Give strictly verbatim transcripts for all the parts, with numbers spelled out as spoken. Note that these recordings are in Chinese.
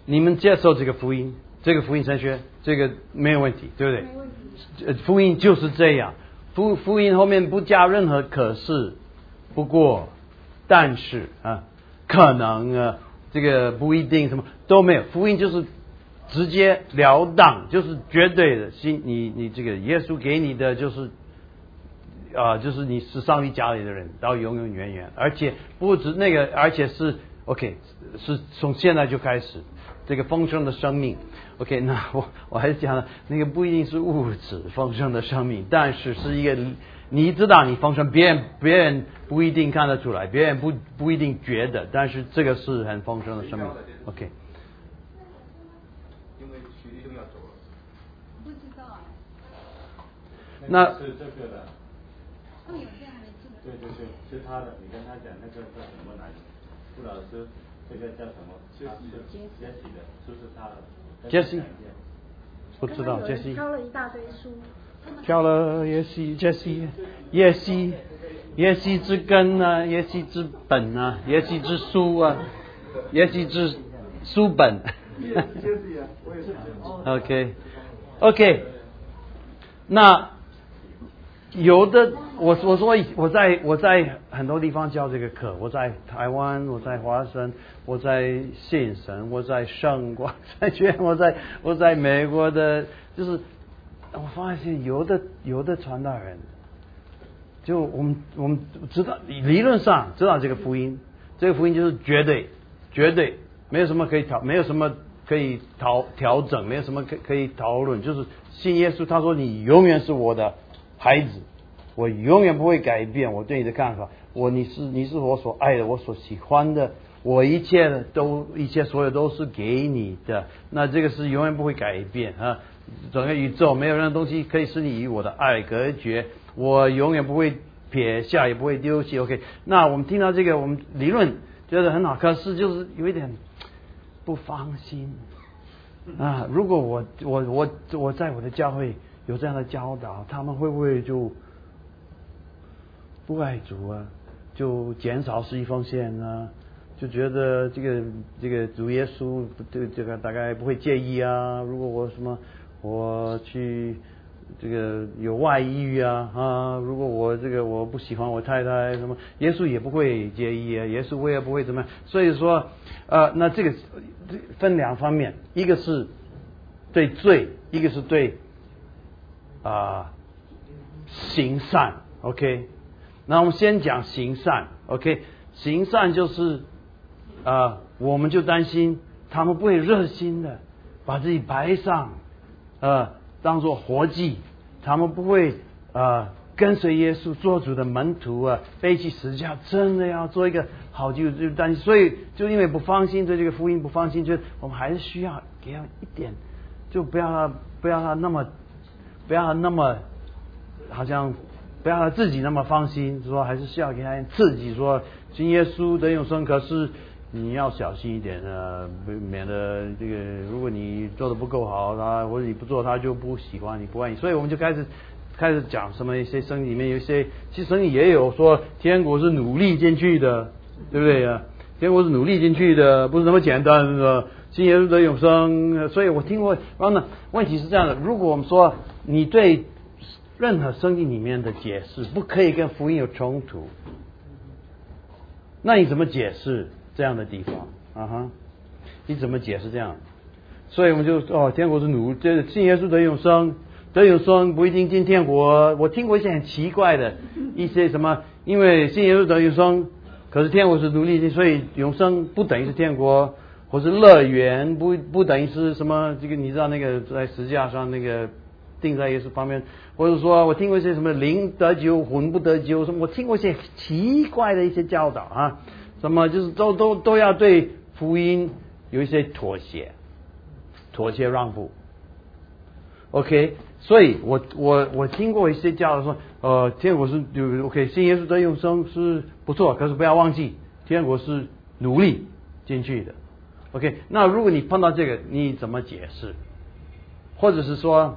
你们接受这个福音，这个福音神学，这个没有问题，对不对？ 没问题。 呃，福音就是这样，福福音后面不加任何可是，不过，但是啊，可能啊，这个不一定什么都没有，福音就是直截了当，就是绝对的，心你你这个耶稣给你的就是啊、呃，就是你是上帝家里的人，到永永远远，而且不止那个，而且是 OK， 是从现在就开始这个丰盛的生命。OK， 那我我还是讲了，那个不一定是物质丰盛的生命，但是是一个你知道你丰盛，别人别人不一定看得出来，别人不不一定觉得，但是这个是很丰盛的生命。OK。 因为徐立东要走了。 不知道啊。 那是这个的。 他们有些还没进。 对对对，是他的，你跟他讲那个叫什么来着？傅老师，这个叫什么？杰西的，杰西的，是不是他的？ 杰西，不知道杰西。 挑了一大堆书。 挑了耶西，杰西，耶西，耶西之根啊，耶西之本啊，耶西之书啊，耶西之书本。OK，OK，、okay, okay, 那有的我我说我在我在很多地方教这个课，我在台湾，我在华山，我在信神，我在圣光山学院，我在我在美国的，就是我发现有的有的传道人，就我们我们知道理论上知道这个福音，这个福音就是绝对绝对没有什么可以调，没有什么可以调调整，没有什么可可以讨论，就是信耶稣，他说你永远是我的孩子，我永远不会改变我对你的看法，我你是你是我所爱的，我所喜欢的，我一切的都一切所有都是给你的，那这个是永远不会改变啊！整个宇宙没有任何东西可以使你与我的爱隔绝，我永远不会撇下，也不会丢弃。OK， 那我们听到这个，我们理论觉得很好，可是就是有一点不放心啊！如果我我我我在我的教会有这样的教导，他们会不会就不爱主啊？就减少十一奉献啊？就觉得这个这个主耶稣这个这个大概不会介意啊？如果我什么我去这个有外遇啊啊！如果我这个我不喜欢我太太什么，耶稣也不会介意啊，耶稣我也不会怎么样。所以说呃，那这个分两方面，一个是对罪，一个是对啊、呃、行善。OK， 那我们先讲行善。OK， 行善就是啊、呃，我们就担心他们不会热心的把自己摆上。呃，当作活祭，他们不会呃跟随耶稣做主的门徒啊，背起十字架，真的要做一个好基督徒，但所以就因为不放心，对这个福音不放心，就我们还是需要给他一点，就不要他不要他那么不要他那么好像不要他自己那么放心，说还是需要给他刺激，说信耶稣得永生，可是你要小心一点啊，免得这个如果你做的不够好，他或者你不做，他就不喜欢你，不爱你。所以我们就开始开始讲什么一些圣经里面有一些，其实圣经也有说天国是努力进去的，对不对啊？天国是努力进去的，不是那么简单的。信耶稣得永生，所以我听过。然后呢，问题是这样的：如果我们说你对任何圣经里面的解释不可以跟福音有冲突，那你怎么解释这样的地方啊哈？你怎么解释这样？所以我们就哦，天国是奴，这信耶稣得永生，得永生不一定进天国。我听过一些很奇怪的一些什么，因为信耶稣得永生，可是天国是奴隶，所以永生不等于是天国，或是乐园不不等于是什么？这个你知道那个在十字架上那个钉在耶稣旁边，或者说我听过一些什么灵得救魂不得救什么，我听过一些奇怪的一些教导啊。什么就是都都都要对福音有一些妥协，妥协让步。OK， 所以我我我听过一些教导说，呃，天国是有 OK， 信耶稣得永生是不错，可是不要忘记，天国是努力进去的。OK， 那如果你碰到这个，你怎么解释？或者是说，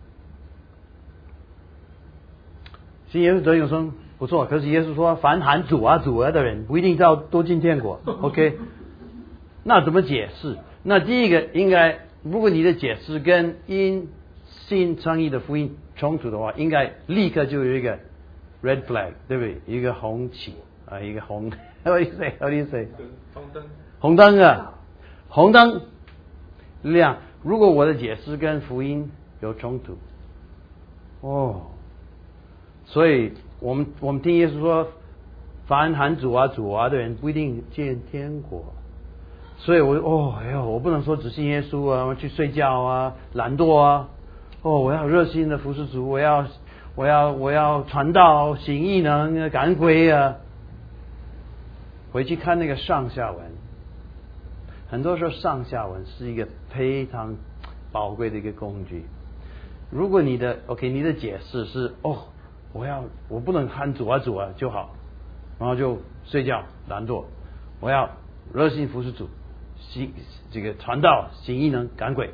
信耶稣得永生不错，可是耶稣说，凡喊主啊主啊的人，不一定要都进天国。OK， 那怎么解释？ 那第一个应该，如果你的解释跟因信称义的福音冲突的话，应该立刻就有一个 red flag， 对不对？一个红旗啊，一个红 ，how do you say？ how do you say？ 红灯。 红灯啊，红灯亮。如果我的解释跟福音有冲突，哦，所以我们我们听耶稣说，凡喊主啊主啊的人不一定见天国。所以我哦哎呦，我不能说只信耶稣啊，我去睡觉啊，懒惰啊。哦，我要热心的服侍主，我要我要我要传道、行异能、赶鬼啊。回去看那个上下文，很多时候上下文是一个非常宝贵的一个工具。如果你的 OK， 你的解释是哦，我要我不能喊主啊主啊就好，然后就睡觉懒惰，我要热心服侍主，行这个传道、行异能、赶鬼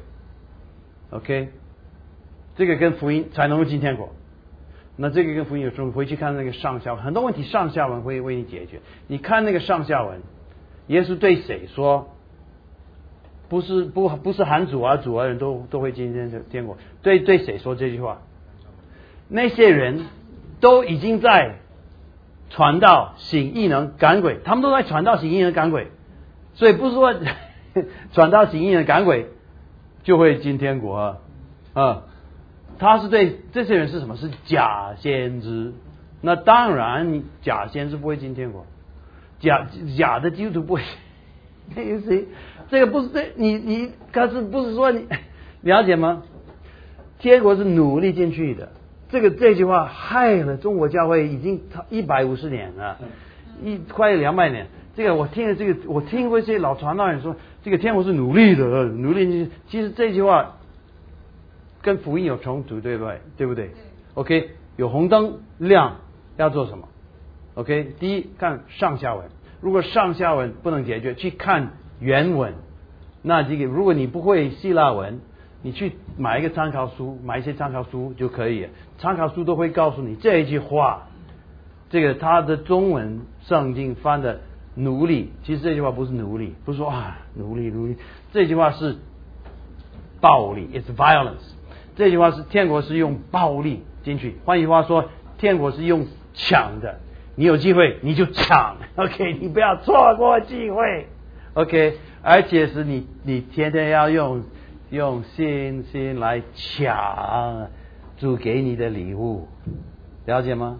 ，OK。这个跟福音才能够进天国，那这个跟福音有时候回去看那个上下文，很多问题上下文会为你解决。你看那个上下文，耶稣对谁说？不是不不是喊主啊主啊人都都会进天天国，对对谁说这句话？那些人都已经在传道、行异能、赶鬼，他们都在传道、行异能、赶鬼，所以不是说传道、行异能、赶鬼就会进天国啊。啊他是对这些人是什么？是假先知。那当然，假先知不会进天国，假假的基督徒不会。you see， 这个不是这你你，可是不是说你了解吗？天国是努力进去的。这个这句话害了中国教会已经一百五十年了，一快两百年。这个我听了这个，我听过一些老传道人说，这个天国是努力的，努力进去。其实这句话跟福音有冲突，对不对？对不对 ？OK， 有红灯亮，要做什么 ？OK， 第一看上下文，如果上下文不能解决，去看原文。那这个如果你不会希腊文，你去买一个参考书，买一些参考书就可以了。参考书都会告诉你这一句话，这个它的中文圣经翻的奴隶，其实这句话不是奴隶，不是说啊奴隶奴隶，这句话是暴力 ，it's violence。这句话是天国是用暴力进去，换句话说，天国是用抢的。你有机会你就抢 ，OK， 你不要错过机会 ，OK， 而且是你你天天要用用信心来抢主给你的礼物，了解吗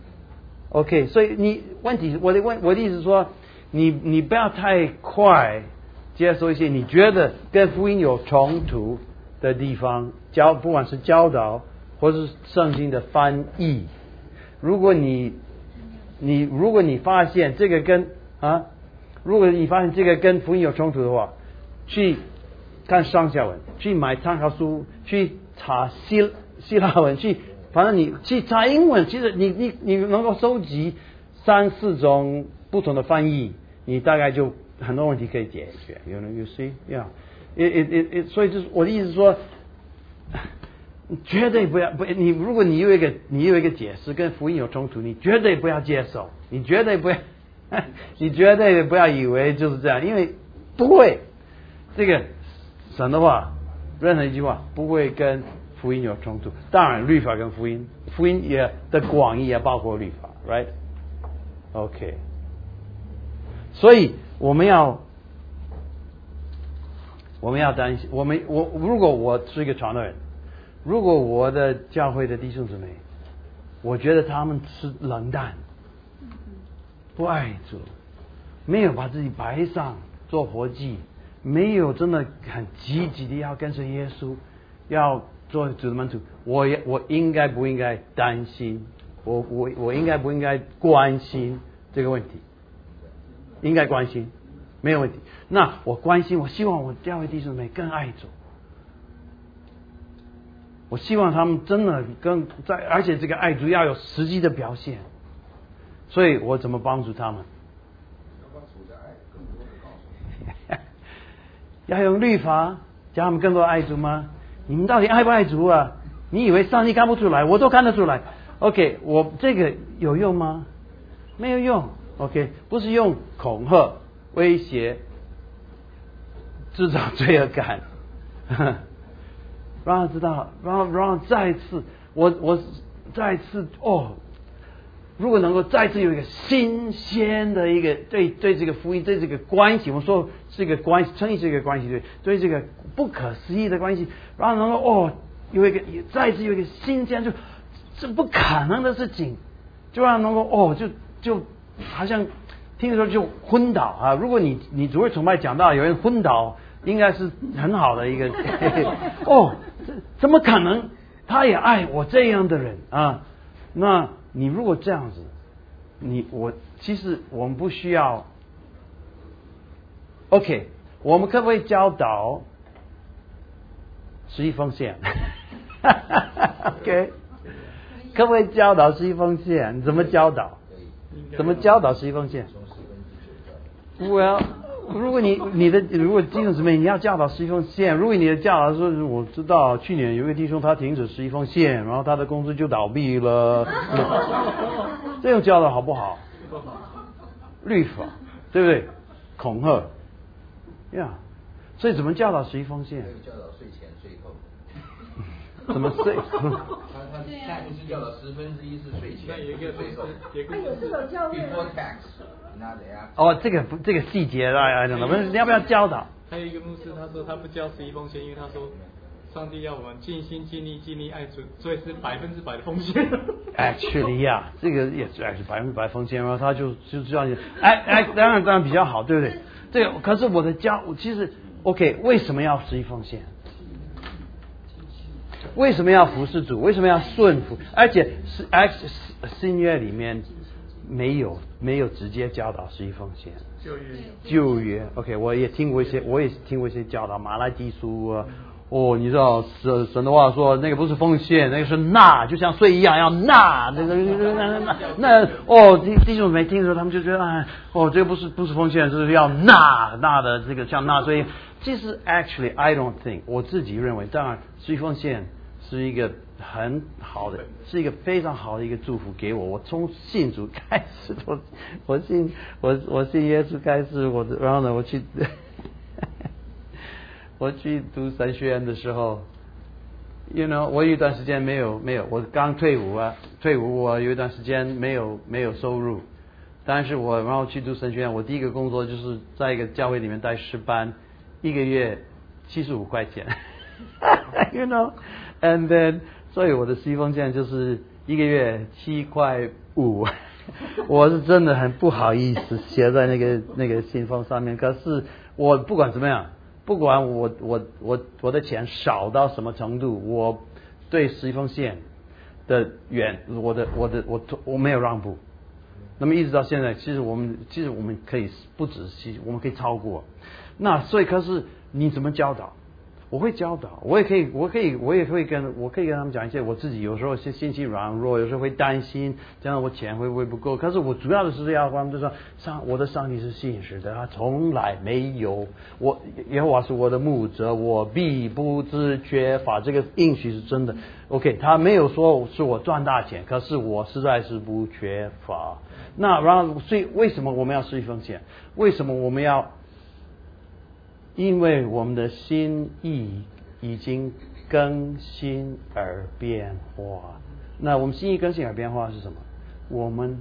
？OK， 所以你问题我的问我的意思是说，你你不要太快接受一些你觉得跟福音有冲突的地方，教不管是教导或是圣经的翻译，如果你你如果你发现这个跟啊，如果你发现这个跟福音有冲突的话，去看上下文，去买参考书，去查希希腊文，去反正你去查英文，其实你你你能够收集三四种不同的翻译，你大概就很多问题可以解决。You know, you see, yeah. It, it, it, it, 所以就是我的意思是说，绝对不要不你，如果你有一个你有一个解释跟福音有冲突，你绝对不要接受，你绝对不要，你绝对不要以为就是这样，因为不会。这个神的话，任何一句话不会跟福音有冲突。当然，律法跟福音，福音也的广义也包括律法 ，right？ OK， 所以我们要。我们要担心，我们我如果我是一个传道人，如果我的教会的弟兄姊妹，我觉得他们是冷淡，不爱主，没有把自己摆上做活祭，没有真的很积极的要跟随耶稣，要做主的门徒，我也我应该不应该担心？我我我应该不应该关心这个问题？应该关心。没有问题。那我关心，我希望我教会弟兄妹更爱主，我希望他们真的更在，而且这个爱主要有实际的表现。所以我怎么帮助他们？要用律法教他们更多爱主吗？你们到底爱不爱主啊？你以为上帝看不出来？我都看得出来。OK， 我这个有用吗？没有用。OK， 不是用恐吓。威胁制造罪恶感，让他知道，然后然后再一次，我我再一次哦，如果能够再次有一个新鲜的一个对对这个福音对这个关系，我说这个关系，称义这个关系对对这个不可思议的关系，然后能够哦有一个再次有一个新鲜，就这不可能的事情，就让能够哦就就好像听的时候就昏倒啊！如果你你主日崇拜讲到有人昏倒，应该是很好的一个哦，怎么可能？他也爱我这样的人啊？那你如果这样子，你我其实我们不需要 ，OK， 我们可不可以教导十一奉献？OK， 可不可以教导十一奉献？怎么教导？怎么教导十一奉献？我要，如果你你的如果弟兄姊妹你要教导十一奉献，如果你的教导说我知道去年有一个弟兄他停止十一奉献，然后他的公司就倒闭了，这种教导好不好？律法，对不对？恐吓，呀、yeah ，所以怎么教导十一奉献？ 教导税前税后。 怎么税？ 他他他不是教导十分之一是税前，税后。 他有这种教会 Before tax，那怎样？ 哦，这个不这个细节来讲，我们你要不要教导？ 还有一个牧师他说他不教十一奉献，因为他说上帝要我们尽心尽力尽力爱主，所以是百分之百的奉献。 Actually 呀，这个也是百分之百奉献，然后他就就这样，哎哎，当然当然比较好，对不对？这个可是我的教，其实 OK， 为什么要十一奉献？为什么要服侍主？为什么要顺服？而且是 X 新约里面没有没有直接教导十一奉献。 旧约旧约 OK， 我也听过一些，我也听过一些教导，马拉基书啊。哦，你知道神神的话说那个不是奉献，那个是纳，就像税一样要纳，那个那那那哦，弟弟兄没听的时候，他们就觉得哎，哦，这个不是不是奉献，这是要纳纳的这个像纳税。其实 actually I don't think， 我自己认为，当然十一奉献是一个很好的，是一个非常好的一个祝福给我。我从信主开始，我我信我我信耶稣开始，我然后呢，我去。我去读神学院的时候 ，you know， 我有一段时间没有没有，我刚退伍啊，退伍我有一段时间没有没有收入，但是我然后去读神学院，我第一个工作就是在一个教会里面带诗班，一个月七十五块钱，you know，and then 所以我的十一奉献就是一个月七块五，我是真的很不好意思写在那个那个信封上面，可是我不管怎么样。不管我我我我的钱少到什么程度，我对十一奉献的远，我的我的我我没有让步。那么一直到现在，其实我们其实我们可以不止，我们可以超过。那所以可是你怎么教导？我会教导，我也可以，我可以，我也会跟我可以跟他们讲一些我自己有时候是心情软弱，有时候会担心，这样我钱会不会不够？可是我主要的是要跟他们就说，上我的上帝是信实的，他从来没有我耶和华是我的牧者，我必不致缺乏。这个应许是真的。OK， 他没有说是我赚大钱，可是我实在是不缺乏。那然后所以为什么我们要十一奉献？为什么我们要？因为我们的心意已经更新而变化。那我们心意更新而变化是什么？我们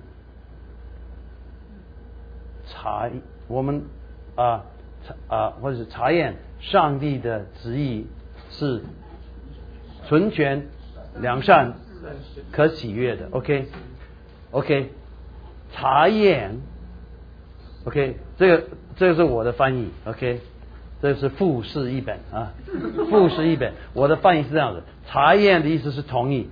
查我们啊啊或者是查验上帝的旨意是纯全、良善、可喜悦的。OK OK， 查验 OK， 这个这个是我的翻译 OK。这是复试一本啊，复试一本。我的翻译是这样的：查验的意思是同意，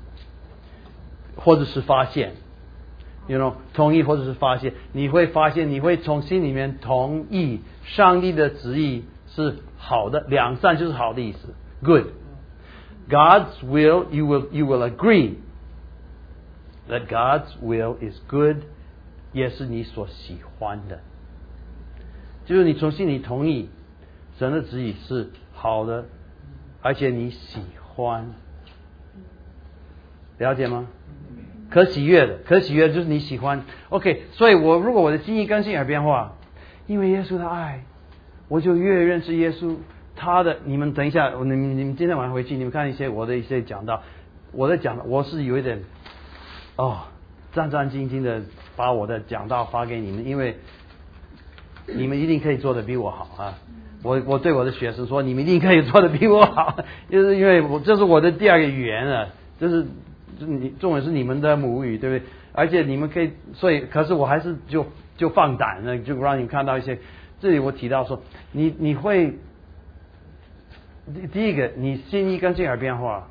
或者是发现 ，you know， 同意或者是发现。你会发现，你会从心里面同意上帝的旨意是好的，良善就是好的意思 ，good。God's will, you will you will agree that God's will is good， 也是你所喜欢的，就是你从心里同意。神的旨意是好的，而且你喜欢，了解吗？可喜悦的，可喜悦的就是你喜欢。OK， 所以我如果我的心意更新而变化，因为耶稣的爱， 我就越认识耶稣。他的，你们等一下，你们你们今天晚上回去，你们看一些我的一些讲道，我的讲，我是有一点哦战战兢兢的把我的讲道发给你们，因为你们一定可以做的比我好啊。我我对我的学生说，你们一定可以做的比我好，就是因为我这是我的第二个语言啊，这是你中文是你们的母语，对不对？而且你们可以，所以可是我还是就就放胆了，就让你们看到一些。这里我提到说，你你会第一个，你心一跟进而变化，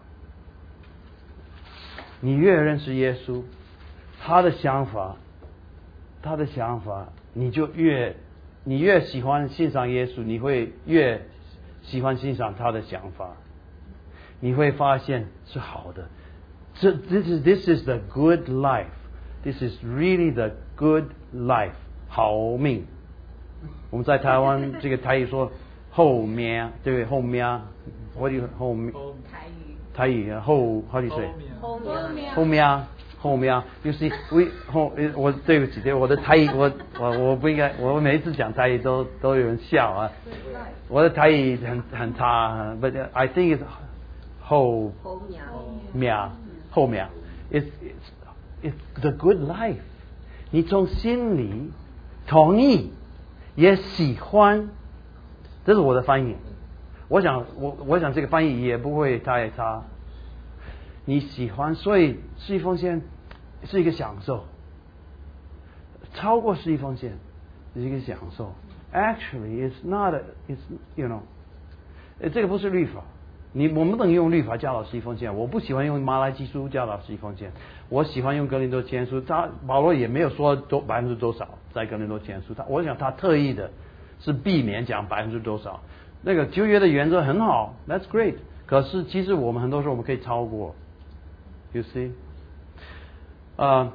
你越认识耶稣，他的想法，他的想法，你就越你越喜欢欣赏耶稣，你会越喜欢欣赏他的想法，你会发现是好的。这 this is this is the good life. This is really the good life. 好命。我们在台湾这个台语说后面，对不对？后面，我的后面。 台语。 台语后 how do you say？ 后面。 后面，后面。You see， we 后我对不起，对我的台语，我我我不应该，我每一次讲台语都都有人笑啊。我的台语很很差 ，but I think it's 后面后面 ，it's it's it's the good life。你从心里同意。也喜欢，这是我的翻译。我想，我我想这个翻译也不会太差。你喜欢，所以施予奉献是一个享受，超过施予奉献是一个享受。Actually, it's not. A, it's you know， 这个不是律法。你我们不能用律法教导施予奉献。我不喜欢用马来基书教导施予奉献，我喜欢用哥林多前书。他保罗也没有说多百分之多少在哥林多前书，他我想他特意的是避免讲百分之多少。那个旧约的原则很好 ，That's great。可是其实我们很多时候我们可以超过 ，You see， 啊、呃，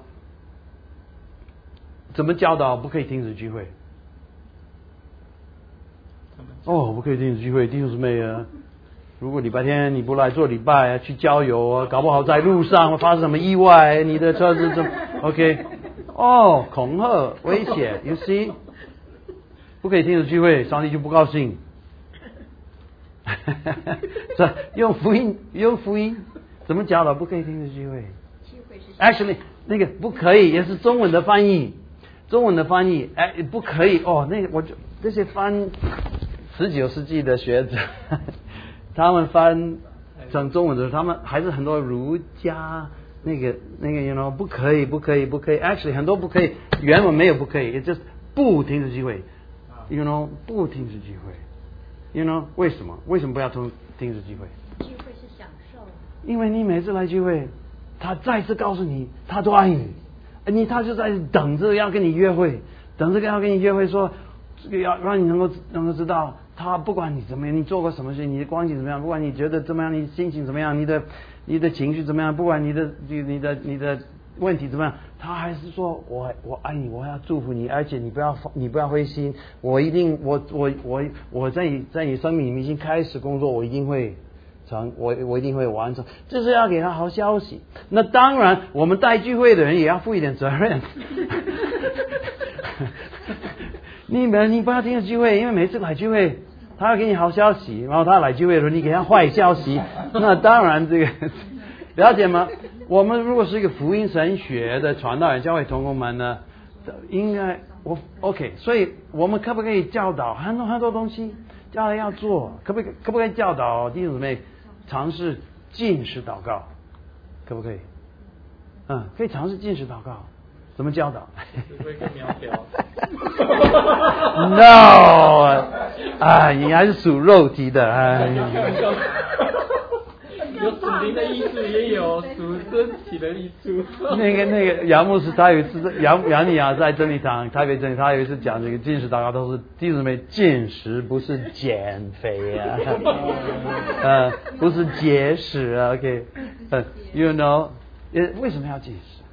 怎么教导不可以停止聚会？哦，不可以停止聚会，弟兄姊妹啊。如果礼拜天你不来做礼拜，去郊游啊，搞不好在路上会发生什么意外，你的车子怎么 ？OK， 哦，恐吓、威胁 ，You see， 不可以停止聚会，上帝就不高兴。这用福音，用福音怎么教导不可以停止聚会 ？Actually， 那个不可以也是中文的翻译，中文的翻译，哎，不可以哦。那个我就这些翻十九世纪的学者。他们翻成中文的时候，他们还是很多儒家那个那个 you know 不可以不可以不可以 actually 很多不可以，原文没有不可以，也就是不停止聚会 you know 不停止聚会 you know 为什么为什么不要停停止聚会？ 聚会是享受。因为你每次来聚会，他再次告诉你他都爱你，你他就在等着要跟你约会，等着要跟你约会说这个要让你能够能够知道。他不管你怎么样，你做过什么事，你的光景怎么样，不管你觉得怎么样，你心情怎么样，你的你的情绪怎么样，不管你的你的你的问题怎么样，他还是说我我爱你，我要祝福你，而且你不要你不要灰心，我一定我我我我在你在你生命里面已经开始工作，我一定会成，我我一定会完成，这是要给他好消息。那当然，我们带聚会的人也要负一点责任。你们你不要停止聚会，因为每次来聚会。他要给你好消息，然后他来聚会的时候，你给他坏消息，那当然这个了解吗？我们如果是一个福音神学的传道人、教会同工们呢，应该我 OK， 所以我们可不可以教导很多很多东西，将来要做，可不可以可不可以教导弟兄姊妹尝试禁食祷告？可不可以？嗯，可以尝试禁食祷告。怎么教导？ 只会更苗条。 No， 啊，你还是属肉体的，哎。 有属灵的艺术，也有属身体的艺术。 那个那个杨牧师，他有一次杨杨尼亚在真理堂台北真理，他有一次讲这个禁食祷告，都是弟兄姊妹禁食，不是减肥啊，呃，不是节食啊 ，OK， 呃 ，you know， 为什么要禁食？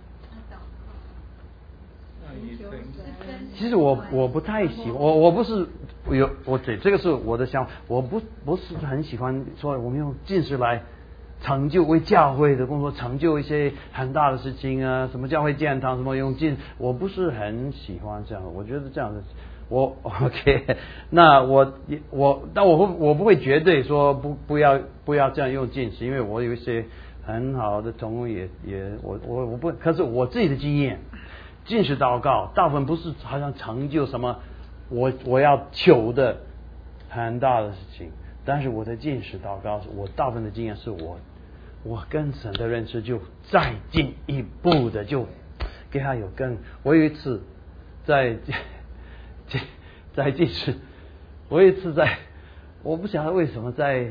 其实我我不太喜欢，我我不是有我这这个是我的想法，我不不是很喜欢说我们用禁食来成就为教会的工作，成就一些很大的事情啊，什么教会建堂，什么用禁，我不是很喜欢这样，我觉得这样的， 我 OK， 那我我但我不我不会绝对说不不要不要这样用进食，因为我有一些很好的同工也也我我我不，可是我自己的经验，进食祷告大部分不是好像成就什么我我要求的很大的事情，但是我的进食祷告，我大部分的经验是我我跟神的认识就再进一步的就给他有更。我有一次在在进食，我有一次在我不晓得为什么在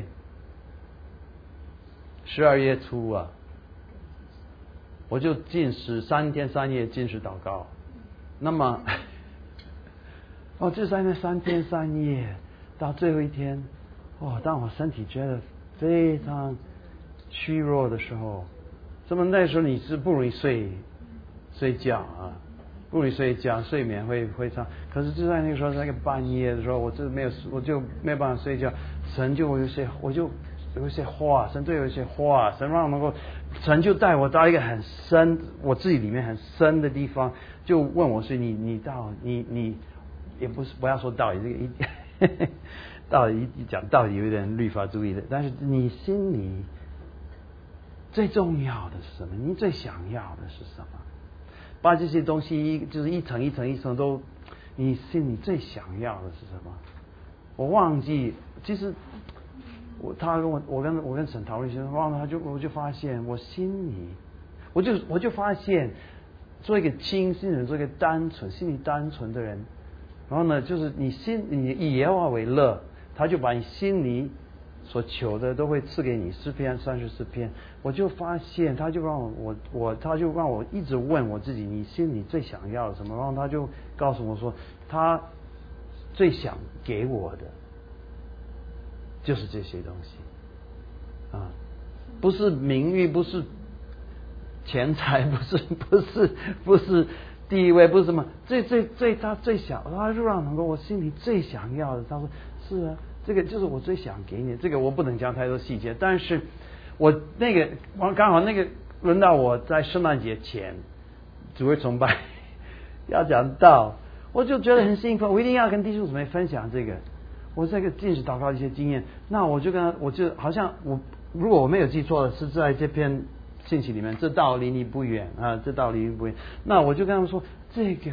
十二月初啊，我就进食三天三夜进食祷告。那么哦，这三天三天三夜到最后一天，哦，当我身体觉得非常虚弱的时候，这么那时候你是不容易睡睡觉啊，不容易睡觉，睡眠会会差。可是就在那个时候，那个半夜的时候，我就没有，我就没有办法睡觉。神就有些，我就有一些话，神就有一些话，神让我能够，神就带我到一个很深，我自己里面很深的地方，就问我说：“你你到你你也不是不要说道理，这个一道理一讲道理有点律法主义的，但是你心里最重要的是什么？你最想要的是什么？”把这些东西就是一层一层一层都，你心里最想要的是什么？我忘记，其实我他跟我我跟我跟沈讨论一些，忘了他就我就发现我心里，我就我就发现，做一个清新人，做一个单纯心里单纯的人，然后呢，就是你心你以耶和华为乐，他就把你心里所求的都会赐给你。诗篇三十四篇，我就发现他就让我我我他就让我一直问我自己，你心里最想要的什么？然后他就告诉我说，他最想给我的就是这些东西啊，不是名誉，不是钱财，不是不是不是地位，不是什么，最最最他最想，他就让能够我心里最想要的。他说是啊。这个就是我最想给你，这个我不能讲太多细节，但是我那个刚好那个轮到我在圣诞节前主日崇拜要讲道，我就觉得很兴奋，我一定要跟弟兄姊妹分享这个我这个进食祷告的一些经验。那我就跟他，我就好像我如果我没有记错的是在这篇信息里面，这道离你不远啊，这道离你不远。那我就跟他们说，这个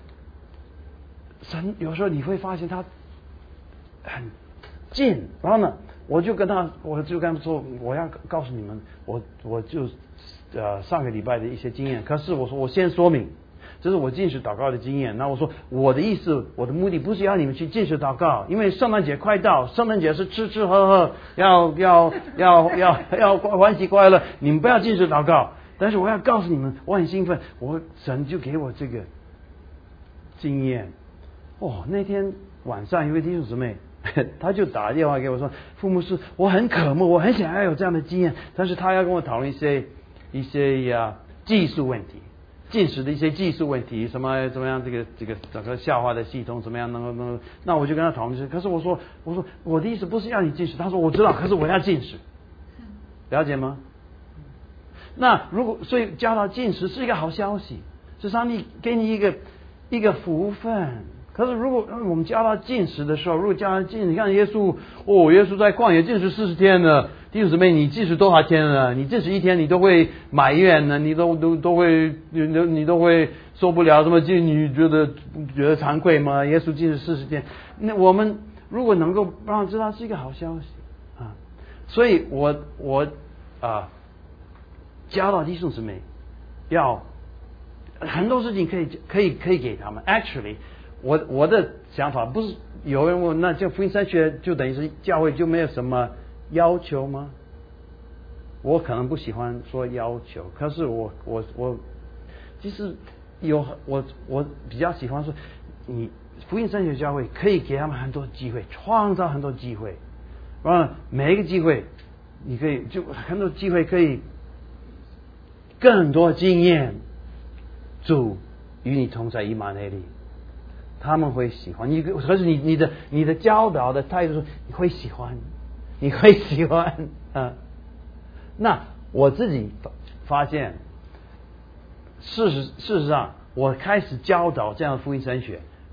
神有时候你会发现他很近，然后呢，我就跟他，我就跟他说，我要告诉你们，我我就呃上个礼拜的一些经验。可是我说，我先说明，这是我进食祷告的经验。那我说，我的意思，我的目的不是要你们去进食祷告，因为圣诞节快到，圣诞节是吃吃喝喝，要要要要要欢喜快乐，你们不要进食祷告。但是我要告诉你们，我很兴奋，我神就给我这个经验。哦，那天晚上一位弟兄姊妹。他就打电话给我说，傅牧师，我很渴慕，我很想要有这样的经验，但是他要跟我讨论一些一些呀技术问题，进食的一些技术问题，什么怎么样，这个这个整个消化的系统怎么样能够能够，那我就跟他讨论这些。可是我说我说我的意思不是要你进食，他说我知道，可是我要进食，了解吗？那如果所以教导进食是一个好消息，是上帝给你一个一个福分。可是如果我们教他进食的时候，如果教他进食，你看耶稣哦，耶稣在旷野进食四十天呢，弟兄姊妹，你进食多少天了？你进食一天，你都会埋怨呢，你都都都会你都你都会受不了，什么进你觉得觉得惭愧吗？耶稣进食四十天，那我们如果能够让他知道是一个好消息啊，所以我我啊教导弟兄姊妹要很多事情可以可以可以给他们 ，actually。我我的想法不是有人问，那这福音神学就等于是教会就没有什么要求吗？我可能不喜欢说要求，可是我我我其实有我我比较喜欢说，你福音神学教会可以给他们很多机会，创造很多机会，然后每一个机会你可以就很多机会可以更多经验，主与你同在以马内利。他们会喜欢你，可是你你的你的教导的态度是你会喜欢，你会喜欢啊。那我自己发现，事实事实上，我开始教导这样的福音神学，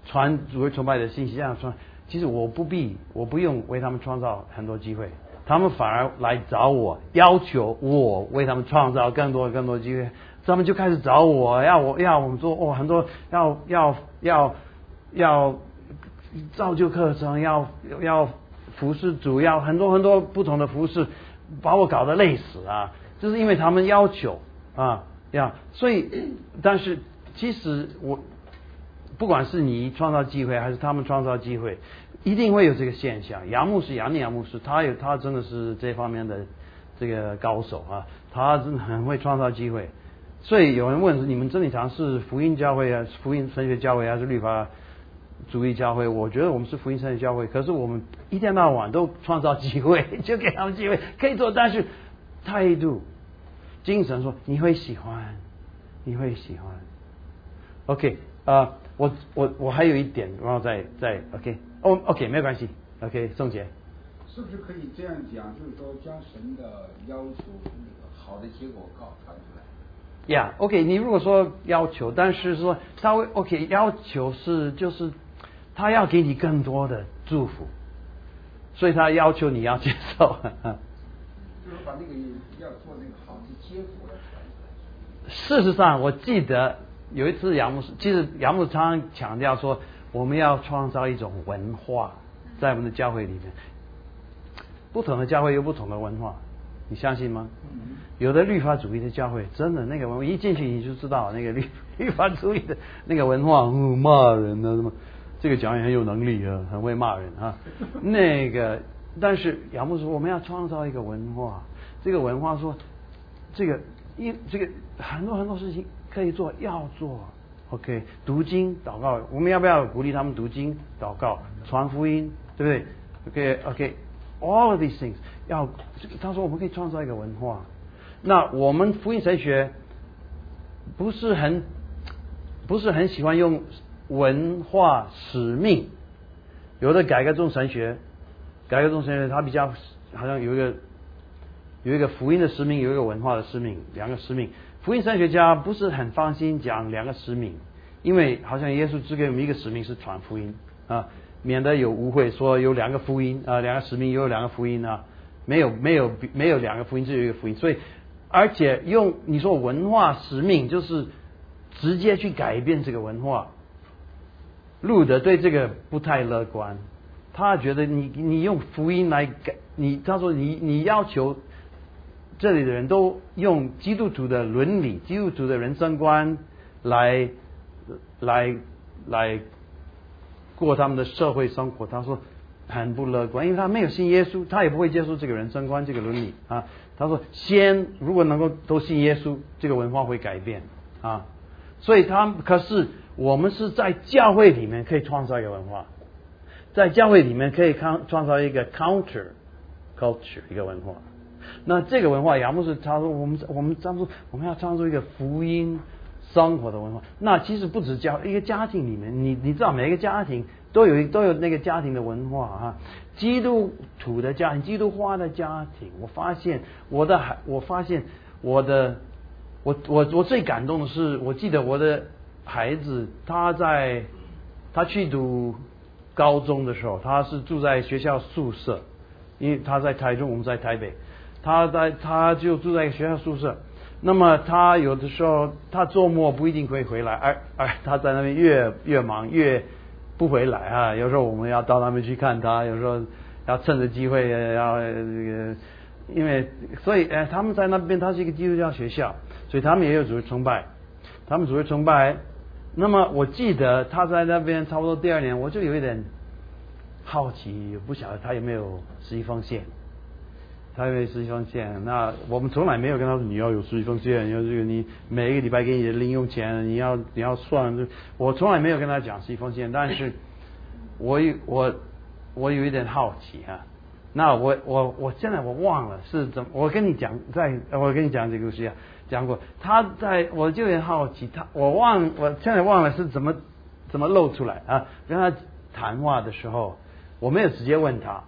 传主日崇拜的信息，这样传。其实我不必，我不用为他们创造很多机会，他们反而来找我，要求我为他们创造更多更多机会。他们就开始找我，要我要我们做哦，很多要要要要造就课程，要要服侍主，要很多很多不同的服侍，把我搞得累死啊！就是因为他们要求啊呀，所以但是其实我不管是你创造机会还是他们创造机会，一定会有这个现象。杨牧师杨念杨牧师，他有他真的是这方面的这个高手啊，他真的很会创造机会。所以有人问你们真理堂是福音教会啊，福音神学教会还是律法主义教会？我觉得我们是福音神学教会，可是我们一天到晚都创造机会，就给他们机会可以做，但是态度精神说你会喜欢，你会喜欢。OK 啊、呃，我我我还有一点，然后再再 OK 哦 OK 没有关系 OK 宋杰。 是不是可以这样讲，就是说将神的要求那个好的结果告传出来？ 呀、yeah, ，OK， 你如果说要求，但是说他会 OK 要求是就是他要给你更多的祝福，所以他要求你要接受。 就是把那个要做那个好的结果要传出来。 事实上，我记得有一次杨牧师，其实杨牧师常常强调说，我们要创造一种文化在我们的教会里面，不同的教会有不同的文化。你相信吗？有的律法主义的教会，真的那个文化一进去你就知道，那个律律法主义的那个文化，嗯，骂人啊什么，这个讲员很有能力啊，很会骂人啊。那个，但是杨牧师说我们要创造一个文化，这个文化说，这个一这个很多很多事情可以做，要做。OK， 读经祷告，我们要不要鼓励他们读经祷告、传福音，对不对 ？OK OK。All of these things， 要他说我们可以创造一个文化。那我们福音神学不是很不是很喜欢用文化使命，有的改革宗神学，改革宗神学它比较好像有一个有一个福音的使命，有一个文化的使命，两个使命。福音神学家不是很放心讲两个使命，因为好像耶稣只给我们一个使命是传福音啊。免得有误会，说有两个福音啊、呃，两个使命有两个福音啊，没有没有没有两个福音，只有一个福音。所以，而且用你说文化使命，就是直接去改变这个文化。路德对这个不太乐观，他觉得你你用福音来改，你他说你你要求这里的人都用基督徒的伦理、基督徒的人生观来来来。过他们的社会生活，他说很不乐观，因为他没有信耶稣，他也不会接受这个人生观、这个伦理啊。他说，先如果能够都信耶稣，这个文化会改变啊。所以他可是我们是在教会里面可以创造一个文化，在教会里面可以创造一个 counter culture 一个文化。那这个文化，杨牧师他说，我们我们他说我们要创造一个福音生活的文化。那其实不止教一个家庭里面，你你知道每个家庭都有都有那个家庭的文化啊。基督徒的家庭，基督化的家庭，我发现我的孩，我发现我的我我我最感动的是，我记得我的孩子他在他去读高中的时候，他是住在学校宿舍，因为他在台中，我们在台北，他在他就住在学校宿舍。那么他有的时候他周末不一定会回来，而而他在那边越越忙越不回来啊。有时候我们要到那边去看他，有时候要趁着机会要这个，因为所以呃他们在那边，他是一个基督教学校，所以他们也有主日崇拜，他们主日崇拜。那么我记得他在那边差不多第二年，我就有一点好奇，不晓得他有没有十一奉献。他有十一奉献，那我们从来没有跟他说你要有十一奉献，要这个你每一个礼拜给你的零用钱，你要你要算。我从来没有跟他讲十一奉献，但是我我我有一点好奇啊。那我我我现在我忘了是怎么，我跟你讲，在我跟你讲这个故事啊，讲过。他在我就有点好奇，他我忘我现在忘了是怎么怎么露出来啊。跟他谈话的时候，我没有直接问他。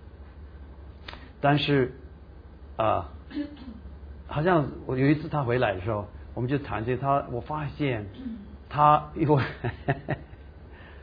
但是啊、呃，好像我有一次他回来的时候，我们就谈这他，我发现他因为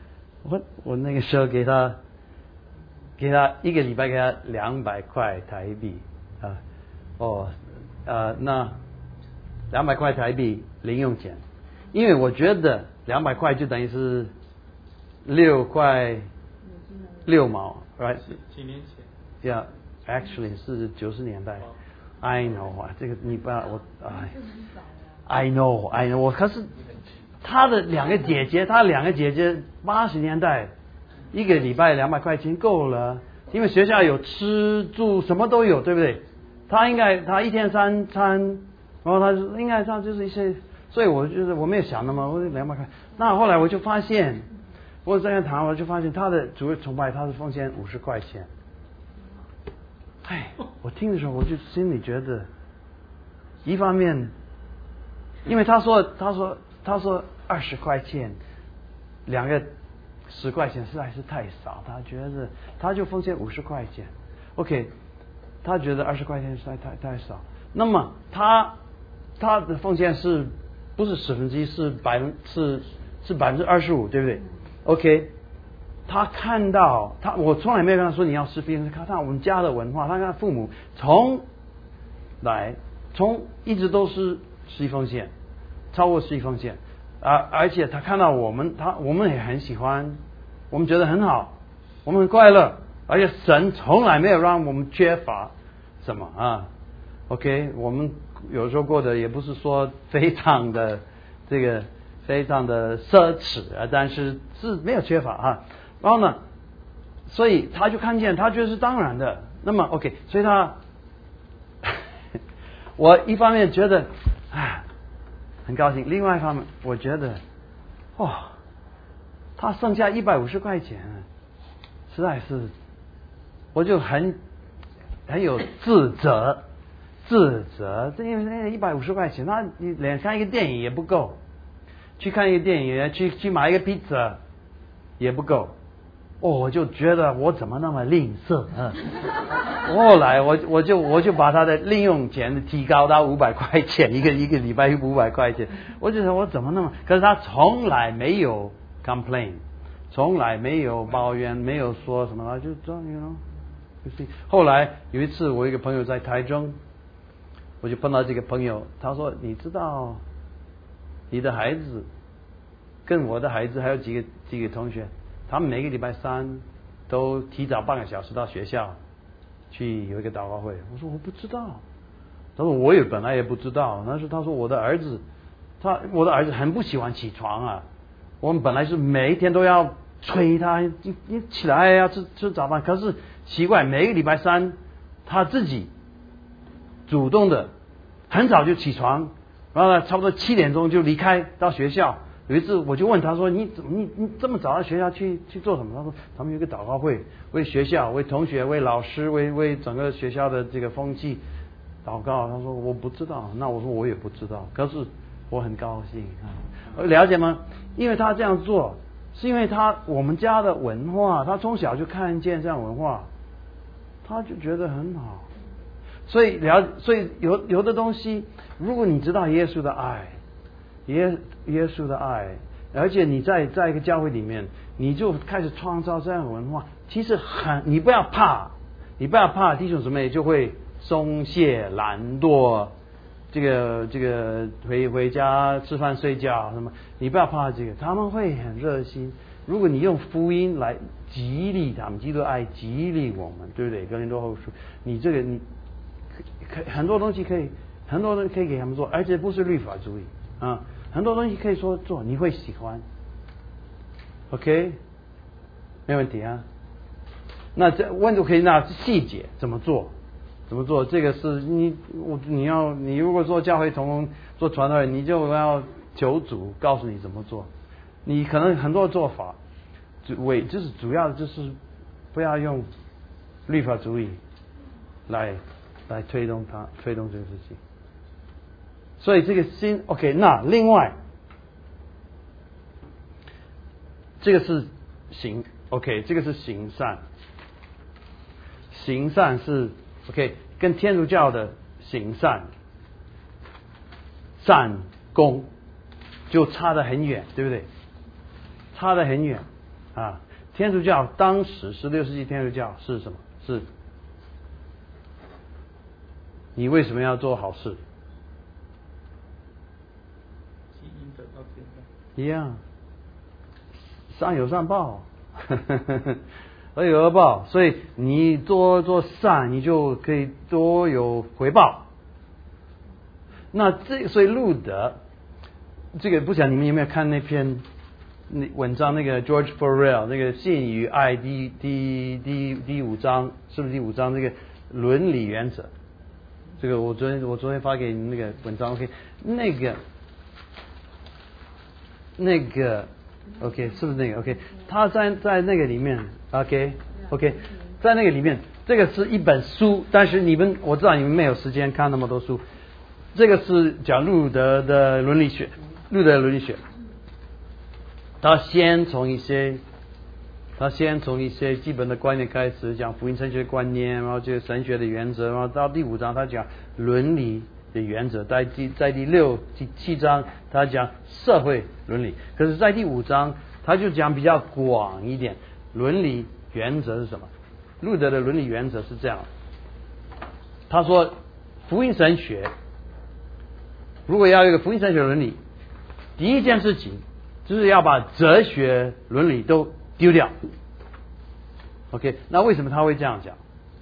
我我那个时候给他给他一个礼拜给他两百块台币啊，哦呃那两百块台币零用钱，因为我觉得两百块就等于是六块六毛 ，right？ 几年前 ，Yeah, actually 是九十年代。I know 啊，这个你不要我哎 ，I know I know 我可是他的两个姐姐，他两个姐姐八十年代一个礼拜两百块钱够了，因为学校有吃住什么都有，对不对？他应该他一天三餐，然后他应该上就是一些，所以我就是我没有想那么我两百块。那后来我就发现，我这样谈我就发现他的主日崇拜他是奉献五十块钱。哎，我听的时候我就心里觉得，一方面，因为他说他说他说二十块钱，两个十块钱实在是太少，他觉得他就奉献五十块钱 ，OK， 他觉得二十块钱实在太太少，那么他他的奉献是不是十分之一，是百分是是百分之二十五，对不对 ？OK。他看到他，我从来没有跟他说你要吃冰，他看我们家的文化，他看父母从来从一直都是十一奉献，超过十一奉献，而而且他看到我们，他我们也很喜欢，我们觉得很好，我们很快乐，而且神从来没有让我们缺乏什么啊。OK， 我们有时候过得也不是说非常的这个非常的奢侈啊，但是是没有缺乏啊。然后呢，所以他就看见，他觉得是当然的。那么 OK， 所以他，我一方面觉得啊很高兴，另外一方面我觉得，哇、哦，他剩下一百五十块钱，实在是，我就很很有自责，自责，这因为那一百五十块钱，他你连看一个电影也不够，去看一个电影，去去买一个披萨也不够。哦，我就觉得我怎么那么吝啬啊！后来我我就我就把他的零用钱提高到五百块钱一个一个礼拜五百块钱，我就说我怎么那么？可是他从来没有 complain， 从来没有抱怨，没有说什么，他就这样 you know。后来有一次，我一个朋友在台中，我就碰到这个朋友，他说：“你知道你的孩子跟我的孩子还有几个几个同学。”他们每个礼拜三都提早半个小时到学校去有一个祷告会。我说我不知道，他说我也本来也不知道。但是他说我的儿子，他我的儿子很不喜欢起床啊。我们本来是每一天都要催他，你你起来要吃吃早饭。可是奇怪，每个礼拜三他自己主动的很早就起床，然后呢差不多七点钟就离开到学校。有一次我就问他说：“你怎么你你这么早到学校去去做什么？”他说：“他们有个祷告会，为学校、为同学、为老师、为为整个学校的这个风气祷告。”他说：“我不知道。”那我说：“我也不知道。”可是我很高兴啊，了解吗？因为他这样做，是因为他我们家的文化，他从小就看见这样文化，他就觉得很好。所以了，所以有有的东西，如果你知道耶稣的爱。耶耶稣的爱，而且你在在一个教会里面，你就开始创造这样的文化。其实很，你不要怕，你不要怕弟兄姊妹就会松懈、懒惰，这个这个回回家吃饭睡觉什么，你不要怕这个，他们会很热心。如果你用福音来激励他们，基督爱激励我们，对不对？哥林多后书，你这个你可很多东西可以，很多东西可以给他们做，而且不是律法主义啊。很多东西可以说做，你会喜欢 ，OK， 没问题啊。那这问就可以，那细节怎么做？怎么做？这个是你我你要你如果做教会同工做传道人，你就要求主告诉你怎么做。你可能很多做法，主为就是主要就是不要用律法主义来来推动它，推动这个事情。所以这个心 OK， 那另外这个是行 OK， 这个是行善，行善是 OK， 跟天主教的行善善功就差得很远，对不对？差得很远。 啊，天主教当时十六世纪天主教是什么？是你为什么要做好事？ 积阴德到天上。 一样，善有善报，恶有恶报，所以你多做善，你就可以多有回报。那这所以路德，这个不晓得你们有没有看那篇那文章，那个 George Farrell 那个信与爱第第第第五章，是不是第五章这个伦理原则？这个我昨天我昨天发给你那个文章 ，OK， 那个那个 OK 是不是那个 OK？ 他在在那个里面 OK OK 在那个里面，这个是一本书，但是你们我知道你们没有时间看那么多书，这个是讲路德的伦理学，路德的伦理学，他先从一些。他先从一些基本的观念开始讲福音神学观念，然后这个神学的原则，然后到第五章他讲伦理的原则，在第在第六第七章他讲社会伦理，可是在第五章他就讲比较广一点，伦理原则是什么？路德的伦理原则是这样，他说福音神学如果要有一个福音神学伦理，第一件事情就是要把哲学伦理都丢掉 ，OK？ 那为什么他会这样讲？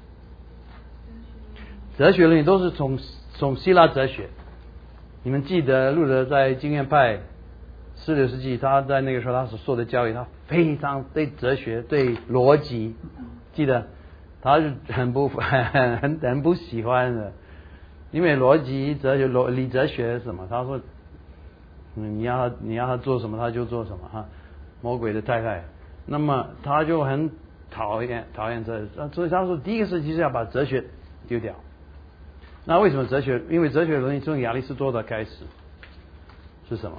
哲学伦理都是从从希腊哲学。你们记得路德在经验派十六世纪，他在那个时候他所受的教育，他非常对哲学、对逻辑，记得他是很不很很很不喜欢的，因为逻辑、哲学、逻理哲学是什么？他说，嗯，你要他你要他做什么他就做什么哈，魔鬼的太太。那么他就很讨厌讨厌这，所以他说第一个事情是要把哲学丢掉。那为什么哲学？因为哲学伦理从亚里士多德开始是什么？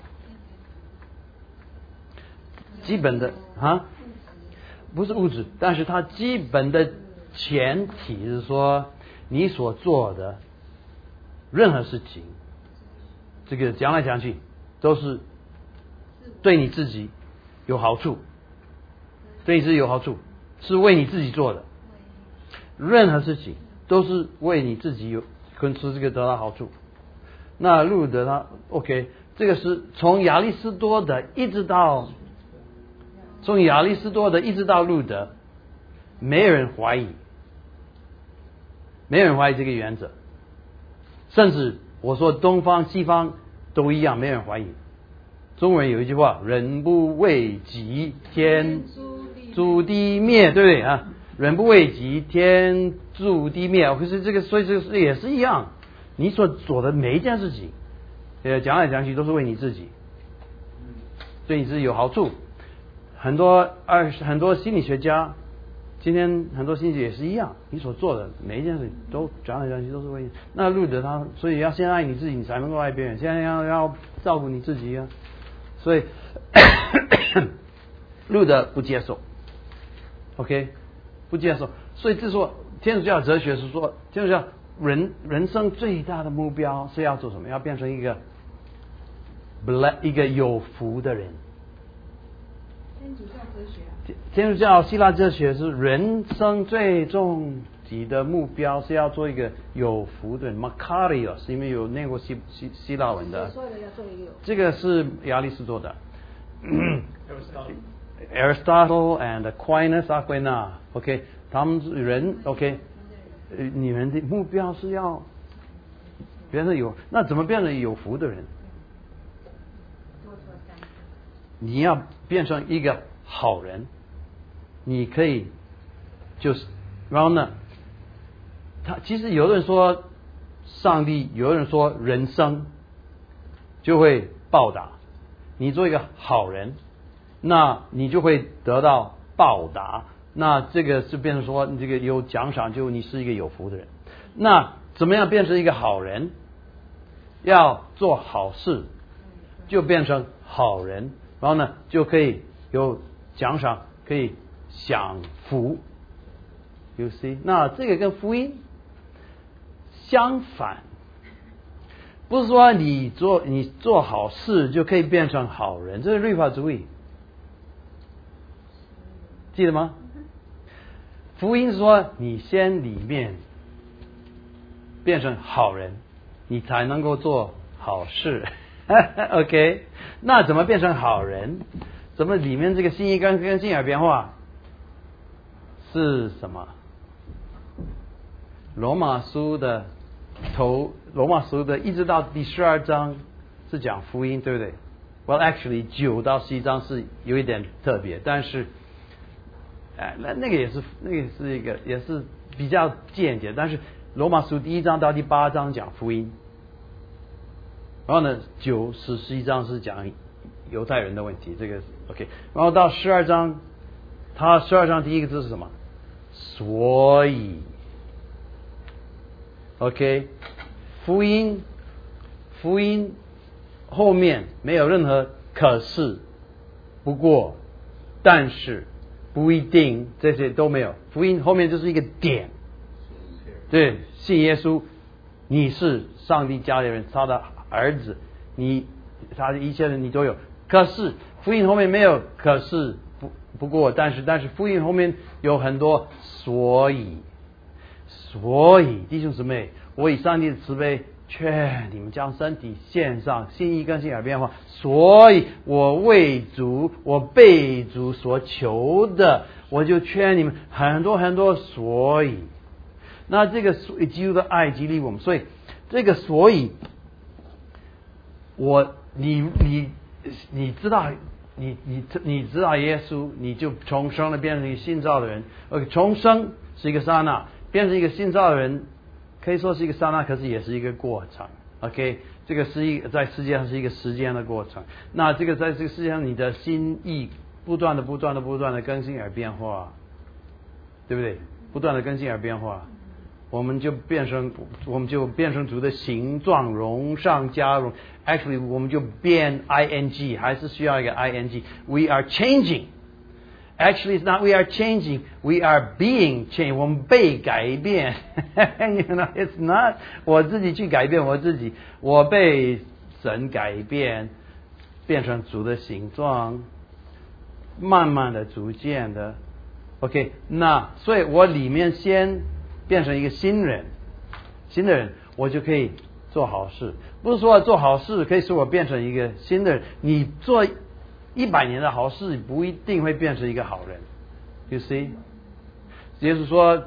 基本的啊，不是物质，但是它基本的前提是说，你所做的任何事情，这个讲来讲去都是对你自己有好处。对你自己有好处，是为你自己做的，任何事情都是为你自己有，跟是这个得到好处。那路德他 OK， 这个是从亚里士多德一直到，从亚里士多德一直到路德，没有人怀疑，没有人怀疑这个原则，甚至我说东方西方都一样，没有人怀疑。中文有一句话，人不为己，天诛地灭，对不对啊？人不为己，天诛地灭。可是这个，所以这个也是一样，你所做的每一件事情，呃，讲来讲去都是为你自己，对你自己有好处。很多二很多心理学家，今天很多心理学也是一样，你所做的每一件事情都讲来讲去都是为你。那路德他，所以要先爱你自己，你才能够爱别人。现在要要照顾你自己啊，所以路德不接受。OK， 不接受，所以这说天主教哲学是说，天主教人人生最大的目标是要做什么？要变成一个一个有福的人。 天主教哲学、啊， 天主教希腊哲学是人生最终极的目标是要做一个有福的人 ，Makarios， 因为有念过希希希腊文的， 说的要做一个有这个是亚里士多德。Aristotle and Aquinas Aquina，OK， 他们人 OK， 你们的目标是要变成有，那怎么变成有福的人？你要变成一个好人，你可以就是，然后呢，他其实有的人说上帝，有的人说人生就会报答，你做一个好人。那你就会得到报答，那这个就变成说你这个有奖赏，就你是一个有福的人。那怎么样变成一个好人？要做好事，就变成好人，然后呢就可以有奖赏，可以享福。You see， 那这个跟福音相反，不是说你做你做好事就可以变成好人，这是律法主义。 记得吗？福音说你先里面变成好人，你才能够做好事。OK， 那怎么变成好人？怎么里面这个心意跟跟信仰变化是什么？罗马书的头，罗马书的一直到第十二章是讲福音，对不对 ？Well, actually， 九到十一章是有一点特别，但是，哎，那那个也是那个是一个也是比较间接，但是罗马书第一章到第八章讲福音，然后呢，九十十一章是讲犹太人的问题，这个 OK， 然后到十二章，他十二章第一个字是什么？所以。OK， 福音，福音后面没有任何可是，不过，但是，不一定，这些都没有。福音后面就是一个点，对，信耶稣，你是上帝家里人，他的儿子，你他的一切人你都有。可是福音后面没有可是，不不过，但是，但是福音后面有很多所以。所以弟兄姊妹，我以上帝的慈悲劝你们将身体献上，心意跟心而变化。所以我为主，我被主所求的，我就劝你们很多很多所以。那这个所以基督的爱激励我们，所以这个所以，我你你你知道。你你你知道耶稣，你就重生了，变成一个新造的人。OK， 重生是一个刹那，变成一个新造的人，可以说是一个刹那，可是也是一个过程。OK， 这个是一个在世界上是一个时间的过程。那这个在这个世界上，你的心意不断的、不断的、不断的更新而变化，对不对？不断的更新而变化，我们就变成我们就变成主的形状，荣上加荣。Actually， 我们就变 ing， 还是需要一个 ing。We are changing. Actually, it's not we are changing. We are being changed. 我们被改变。you know, it's not 我自己去改变我自己，我被神改变，变成主的形状，慢慢的、逐渐的。OK， 那所以我里面先变成一个新人，新的人，我就可以做好事。不是说做好事可以使我变成一个新的人，你做一百年的好事，不一定会变成一个好人。You see， 耶稣说，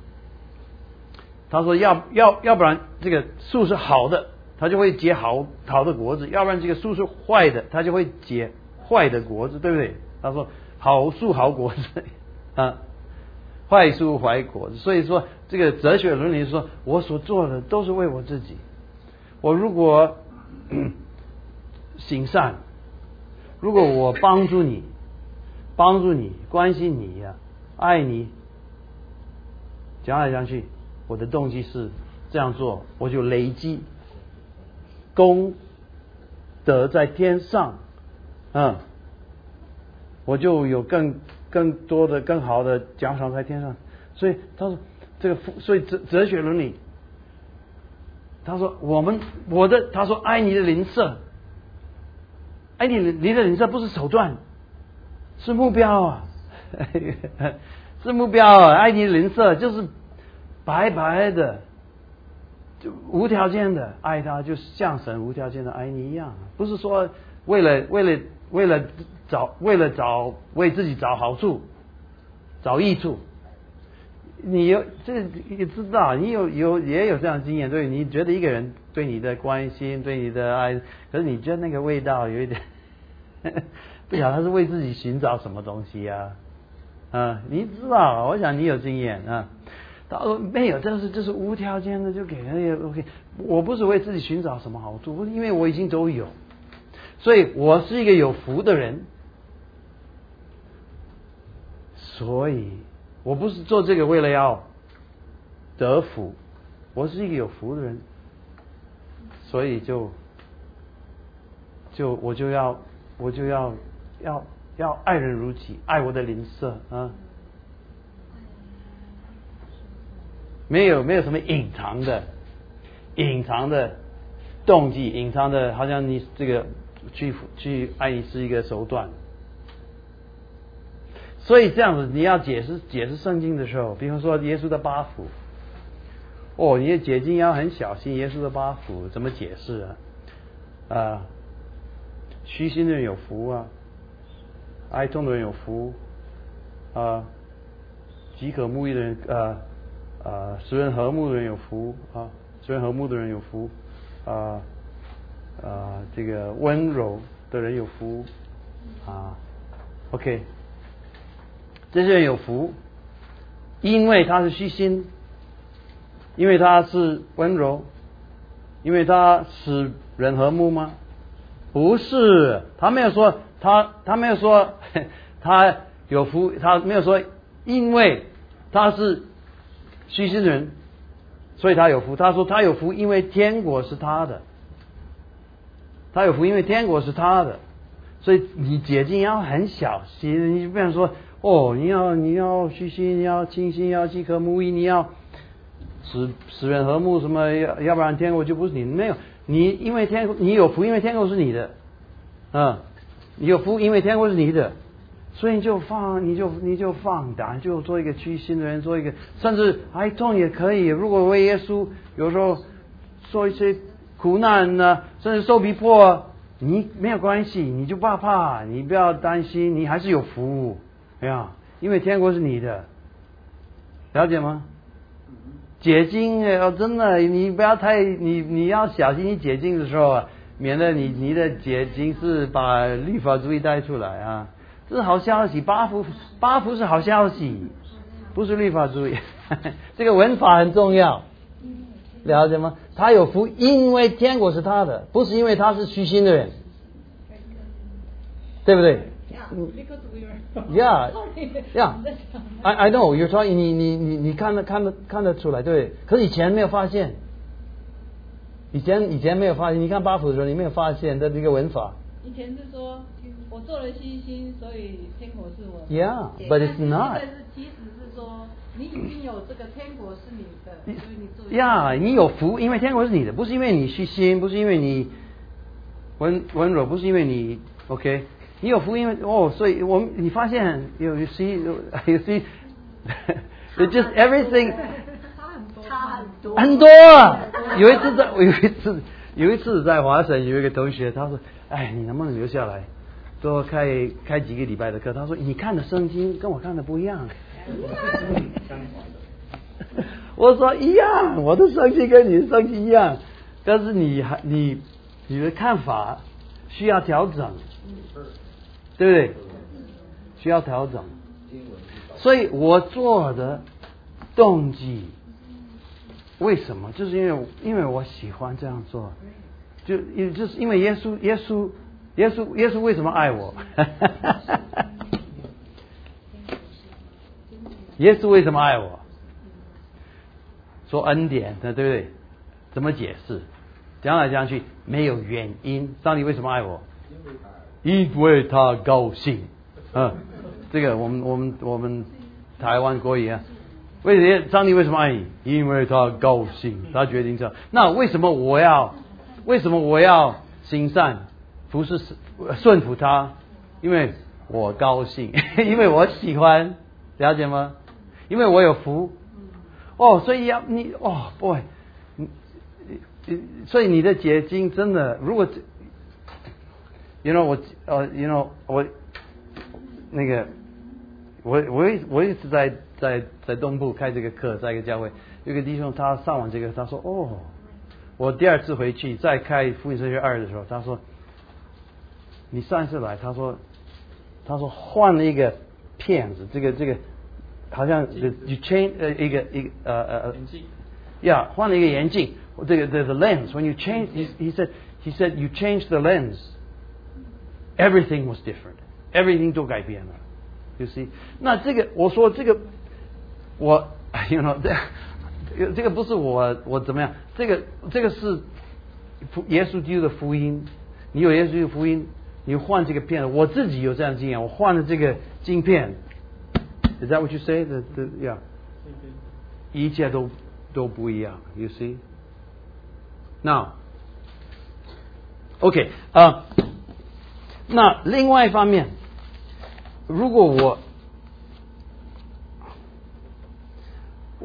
他说要要要不然这个树是好的，它就会结好好的果子；要不然这个树是坏的，它就会结坏的果子，对不对？他说好树好果子啊，坏树坏果子。所以说这个哲学伦理说，我所做的都是为我自己。我如果行善，如果我帮助你，帮助你，关心你呀、啊，爱你，讲来讲去，我的动机是这样做，我就累积功德在天上，嗯，我就有更更多的、更好的奖赏在天上。所以他说这个，所以哲哲学伦理。他说我们我的他说爱你的邻舍，爱你你的邻舍不是手段，是目标啊，是目标啊！爱你的邻舍就是白白的，就无条件的爱他，就像神无条件的爱你一样，不是说为了为了为了找为了找为自己找好处，找益处。你有这你知道，你有有也有这样的经验，对，你觉得一个人对你的关心，对你的爱，可是你觉得那个味道有一点，不晓得他是为自己寻找什么东西啊？啊，你知道，我想你有经验啊。他说没有，这是这是无条件的就给人也 OK。我不是为自己寻找什么好处，因为我已经都有，所以我是一个有福的人，所以。我不是做这个为了要得福，我是一个有福的人，所以就就我就要我就要要要爱人如己，爱我的邻舍啊，没有没有什么隐藏的隐藏的动机，隐藏的好像你这个去去爱你是一个手段。 所以这样子，你要解释解释圣经的时候，比方说耶稣的八福，哦，你的解经要很小心，耶稣的八福怎么解释啊？啊，虚心的人有福啊，哀痛的人有福啊，饥渴慕义的人，呃呃，使人和睦的人有福啊，使人和睦的人有福啊啊，这个温柔的人有福啊 ，OK。这些人有福，因为他是虚心，因为他是温柔，因为他使人和睦吗？不是，他没有说他他没有说他有福，他没有说因为他是虚心人，所以他有福。他说他有福，因为天国是他的，他有福，因为天国是他的。所以你解经要很小心，你不能说。哦，你要你要虚心，你要清心，要饥渴慕义，你要使使人和睦什么？要要不然天国就不是你。没有你，因为天你有福，因为天国是你的，嗯，你有福，因为天国是你的，所以你就放，你就你就放胆，就做一个虚心的人，做一个甚至哀痛也可以。如果为耶稣有时候受一些苦难呢，甚至受逼迫，你没有关系，你就不要怕，你不要担心，你还是有福。哎呀，因为天国是你的，了解吗？解经哎，真的，你不要太你你要小心，你解经的时候啊，免得你你的解经是把律法主义带出来啊。这是好消息，八福八福是好消息，不是律法主义。这个文法很重要，了解吗？他有福，因为天国是他的，不是因为他是虚心的人，对不对？Yeah, yeah. I I know you're talking. 你你你你看得看得看得出来，对。可是以前没有发现，以前以前没有发现。你看八福的时候，你没有发现的这个文法。 以前是说我做了虚心，所以天国是我的。 Yeah, but it's not. 但是其实是说你已经有这个天国是你的，所以你做。 Yeah, 你有福，因为天国是你的，不是因为你虚心，不是因为你温温柔，不是因为你 OK。你有福，因为哦，所以我们你发现有 you see you see it just everything 差很多， 很多。有一次在有一次有一次在华神有一个同学，他说：“哎，你能不能留下来多开开几个礼拜的课？”他说：“你看的圣经跟我看的不一样。”我说：“一样，我的圣经跟你的圣经一样，但是你还你你的看法需要调整。”对不对？需要调整，所以我做的动机为什么？就是因为因为我喜欢这样做，就就是因为耶稣耶稣耶稣耶稣为什么爱我？耶稣为什么爱我？说恩典的，对不对？怎么解释？讲来讲去没有原因，上帝为什么爱我？因为他高兴，嗯，这个我们我们我们台湾国语啊，为什么上帝为什么爱你？因为他高兴，他决定这样。那为什么我要为什么我要行善，服侍顺服他？因为我高兴，因为我喜欢，了解吗？因为我有福。哦，所以要你哦 boy， 所以你的结晶真的，如果You know 我呃 You know 我那个我我我一直在在在东部开这个课，在一个教会，有个弟兄他上完这个，他说哦，我第二次回去再开福音神学二的时候，他说你上一次来，他说他说换了一个片子，这个这个好像 you change 呃一个一个呃呃眼镜 ，yeah 换了一个眼镜，这个 the the lens when you change he, he said he said you change the lens。Everything was different. Everything 都改变了。You see？ 那这个我说这个我 ，you know 这这个不是我我怎么样？这个这个是耶稣基督的福音。你有耶稣的福音，你换这个片，我自己有这样的经验，我换了这个镜片。Is that what you say? The, the, yeah. 一切都都不一样。You see？ Now, OK 啊、uh,。那另外一方面，如果我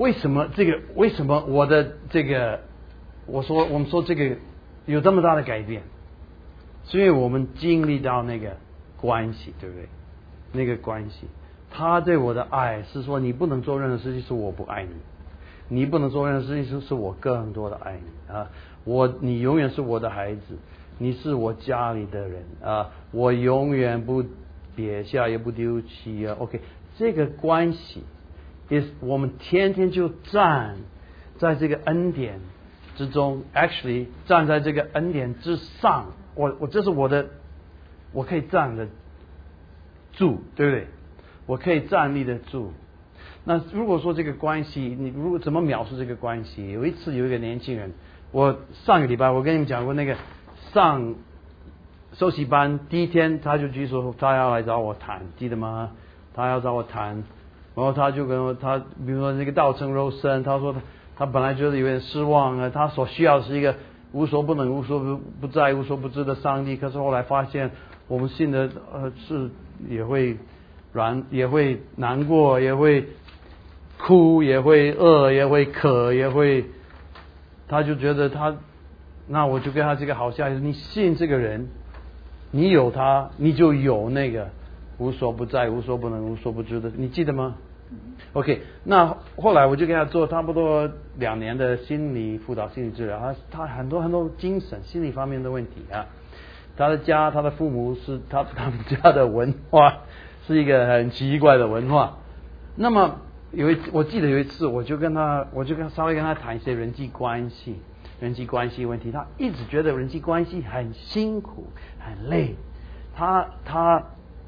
为什么这个？为什么我的这个？我说我们说这个有这么大的改变，是因为我们经历到那个关系，对不对？那个关系，他对我的爱是说，你不能做任何事情是我不爱你，你不能做任何事情是我更多的爱你啊！我你永远是我的孩子，你是我家里的人啊！我永远不撇下也不丢弃啊 ！OK， 这个关系 is 我们天天就站在这个恩典之中 ，actually 站在这个恩典之上，我我这是我的，我可以站得住，对不对？我可以站立得住。那如果说这个关系，你如果怎么描述这个关系？有一次有一个年轻人，我上个礼拜我跟你们讲过，那个上受洗班第一天他就举手，他要来找我谈，记得吗？他要找我谈，然后他就跟我他，比如说那个道成肉身，他说他他本来觉得有点失望啊，他所需要的是一个无所不能、无所不不在、无所不知的上帝，可是后来发现我们信的呃是也会软，也会难过，也会哭，也会饿，也会渴，也会，他就觉得他，那我就给他这个好消息，你信这个人，你有他，你就有那个无所不在、无所不能、无所不知的，你记得吗 ？OK， 那后来我就给他做差不多两年的心理辅导、心理治疗，他他很多很多精神、心理方面的问题啊。他的家，他的父母是他他们家的文化是一个很奇怪的文化。那么有一我记得有一次，我就跟他，我就跟稍微跟他谈一些人际关系、人际关系问题。他一直觉得人际关系很辛苦、很累。他他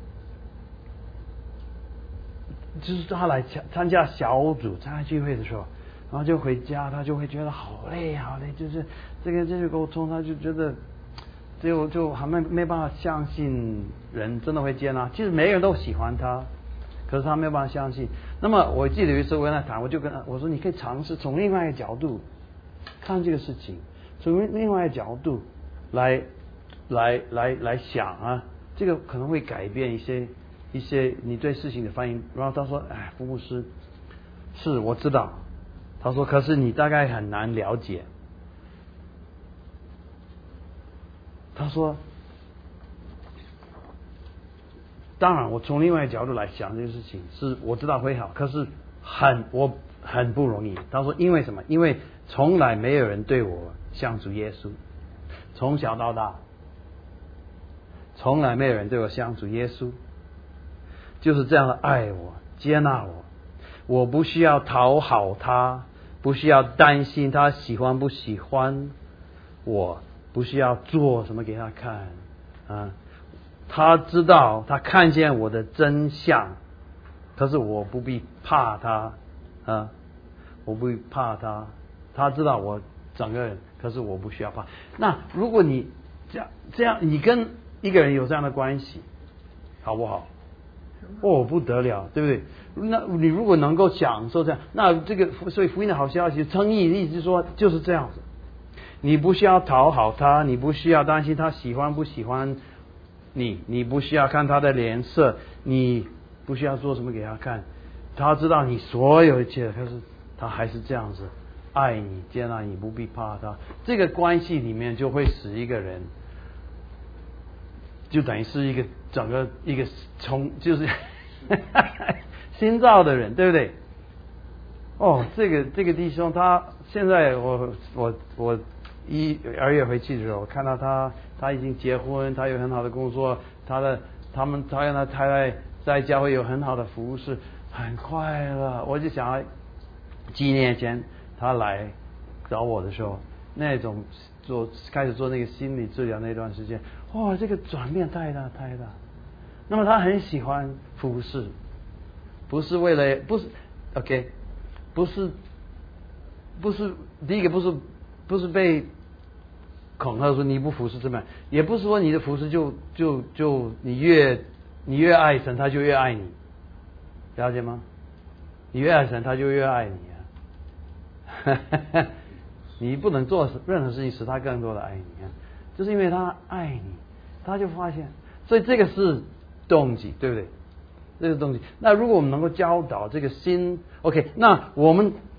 就是他来参加小组、参加聚会的时候，然后就回家，他就会觉得好累好累，就是这个这个沟通，他就觉得就就还没没办法相信人真的会接纳。其实每个人都喜欢他，可是他没有办法相信。那么我记得有一次我跟他谈，我就跟他我说，你可以尝试从另外一个角度看这个事情，从另外一个角度来来来来想啊，这个可能会改变一些一些你对事情的反应。然后他说，哎，福牧师，是我知道。他说，可是你大概很难了解。他说，当然我从另外一个角度来想这个事情，是我知道会好，可是很我很不容易。他说，因为什么？因为从来没有人对我像主耶稣，从小到大从来没有人对我像主耶稣，就是这样的爱我、接纳我。我不需要讨好他，不需要担心他喜欢不喜欢我，不需要做什么给他看啊。他知道，他看见我的真相，可是我不必怕他啊，我不必怕他。他知道我整个人，可是我不需要怕。那如果你这样这样，你跟一个人有这样的关系，好不好？哦，不得了，对不对？那你如果能够享受这样，那这个所以福音的好消息，称义的意思是说就是这样子。你不需要讨好他，你不需要担心他喜欢不喜欢你，你不需要看他的脸色，你不需要做什么给他看。他知道你所有一切，可是他还是这样子爱你、接纳你，不必怕他。这个关系里面就会使一个人，就等于是一个整个一个从就是新造的人，对不对？哦，这个这个弟兄，他现在我我我一二月回去的时候，我看到他他已经结婚，他有很好的工作，他的他们他跟他太太在教会有很好的服侍，很快乐。我就想几年前他来找我的时候，那种做开始做那个心理治疗那段时间，哇，这个转变太大太大。那么他很喜欢服侍，不是为了不是 OK， 不是不是第一个不是不是被恐吓说你不服侍怎么样，也不是说你的服侍就就就你越你越爱神他就越爱你，了解吗？你越爱神他就越爱你啊。你不能做任何事情使他更多的爱你啊，就是因为他爱你，他就发现，所以这个是动机，对不对？这个动机。那如果我们能够教导这个心 ，OK， 那我们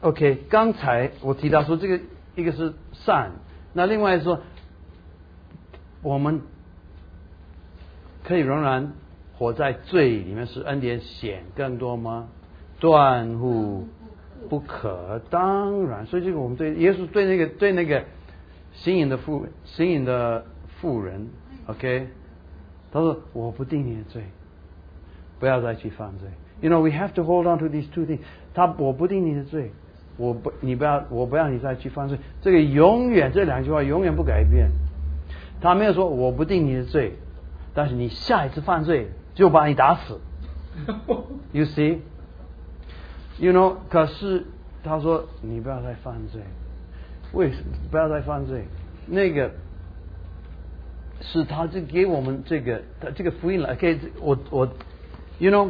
OK， 刚才我提到说这个一个是善，那另外说我们可以仍然活在罪里面，是恩典显更多吗？断乎不可，当然。所以这个我们对耶稣对那个对那个行淫的妇行淫的妇人 ，OK， 他说我不定你的罪，不要再去犯罪。You know we have to hold on to these two things。他我不定你的罪，我不你不要我不要你再去犯罪。这个永远这两句话永远不改变。他没有说我不定你的罪，但是你下一次犯罪就把你打死。You see？ You know， 可是他说你不要再犯罪，为什么不要再犯罪？那个是他就给我们这个这个福音来，给我我 ，You know，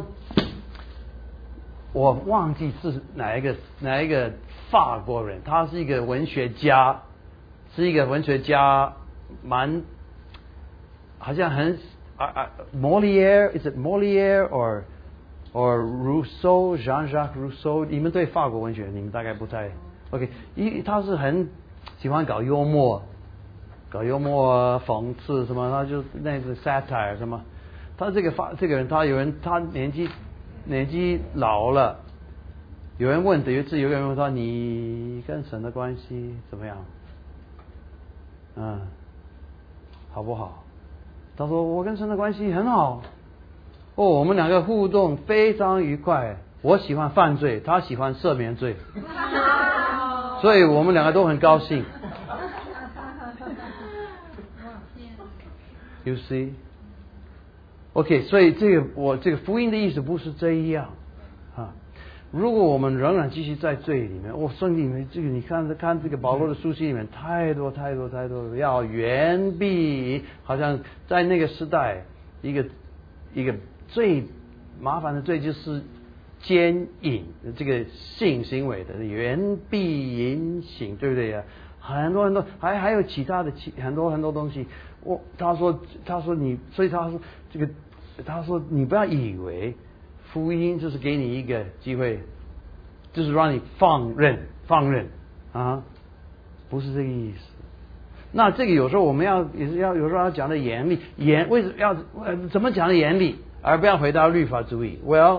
我忘记是哪一个哪一个法国人，他是一个文学家，是一个文学家，蛮好像很啊啊 Molière，is it Molière or or Rousseau Jean-Jacques Rousseau？ 你们对法国文学你们大概不太 OK， 一他是很喜欢搞幽默，搞幽默讽刺什么，他就那个 satire 什么。他这个法这个人，他有人他年纪年纪老了，有人问，有一次有个人问他你跟神的关系怎么样？嗯，好不好？他说我跟神的关系很好。哦，我们两个互动非常愉快。我喜欢犯罪，他喜欢赦免罪，所以我们两个都很高兴。You see？ OK， 所以这个我这个福音的意思不是这样啊。如果我们仍然继续在罪里面，我圣经里面这个你看看这个保罗的书信里面太多太多太多，要远比好像在那个时代一个一个最麻烦的罪就是奸淫这个性行为的，远比淫行，对不对呀？很多很多，还还有其他的其很多很多东西。我他说他说你，所以他说这个他说你不要以为福音就是给你一个机会，就是让你放任放任啊，不是这个意思。那这个有时候我们要也是要有时候要讲的严厉，严为什么要呃怎么讲的严厉，而不要回到律法主义。Well，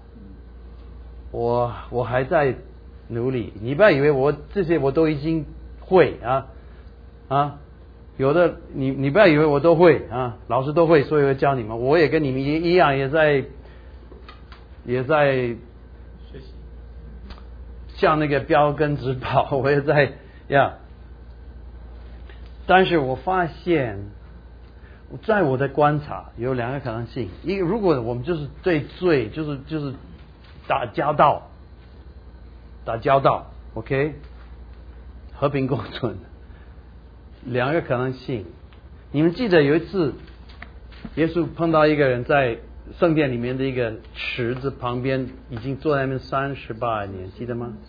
我我还在努力，你不要以为我这些我都已经会啊啊，有的你你不要以为我都会啊，老师都会，所以会教你们，我也跟你们一一样，也在也在学习， 像那个标根直跑，我也在呀。但是我发现，在我的观察有两个可能性：一个，如果我们就是对罪，就是就是打交道，打交道 ，OK， 和平共存。两个可能性，你们记得有一次，耶稣碰到一个人在圣殿里面的一个池子旁边，已经坐在那边三十八年，记得吗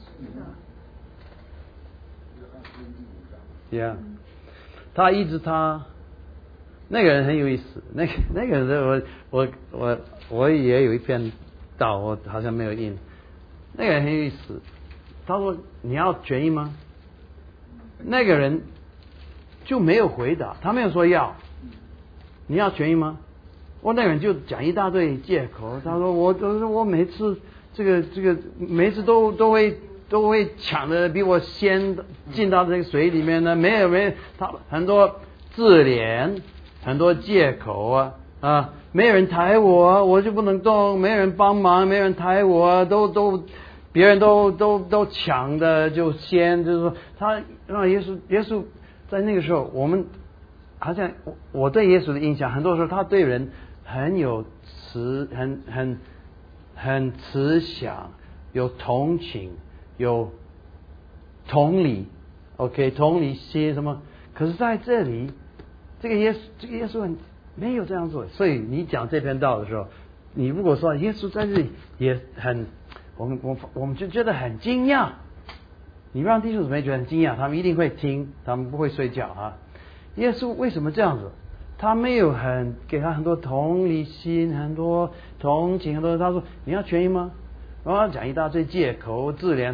？Yeah。他一直他那个人很有意思，那个那个人我我我我也有一篇道，我好像没有印。那个人很有意思，他说你要痊愈吗？那个人就没有回答，他没有说要。你要痊愈吗？我那个人就讲一大堆借口，他说我我我每次这个这个每次都都会。都会抢的比我先进到这个水里面呢，没有没有，他很多自怜，很多借口啊啊，没有人抬我，我就不能动，没有人帮忙，没有人抬我，都都别人都都都抢的就先，就是说他让耶稣耶稣在那个时候，我们好像我对耶稣的印象，很多时候他对人很有慈，很很很慈祥，有同情。有同理 ，OK， 同理心什么？可是在这里，这个耶稣，这个耶稣很没有这样做。所以你讲这篇道的时候，你如果说耶稣在这里也很，我们我我们就觉得很惊讶。你让弟兄姊妹觉得很惊讶，他们一定会听，他们不会睡觉啊。耶稣为什么这样子？他没有很给他很多同理心，很多同情，很多他说你要痊愈吗？然后讲一大堆借口、自怜什么，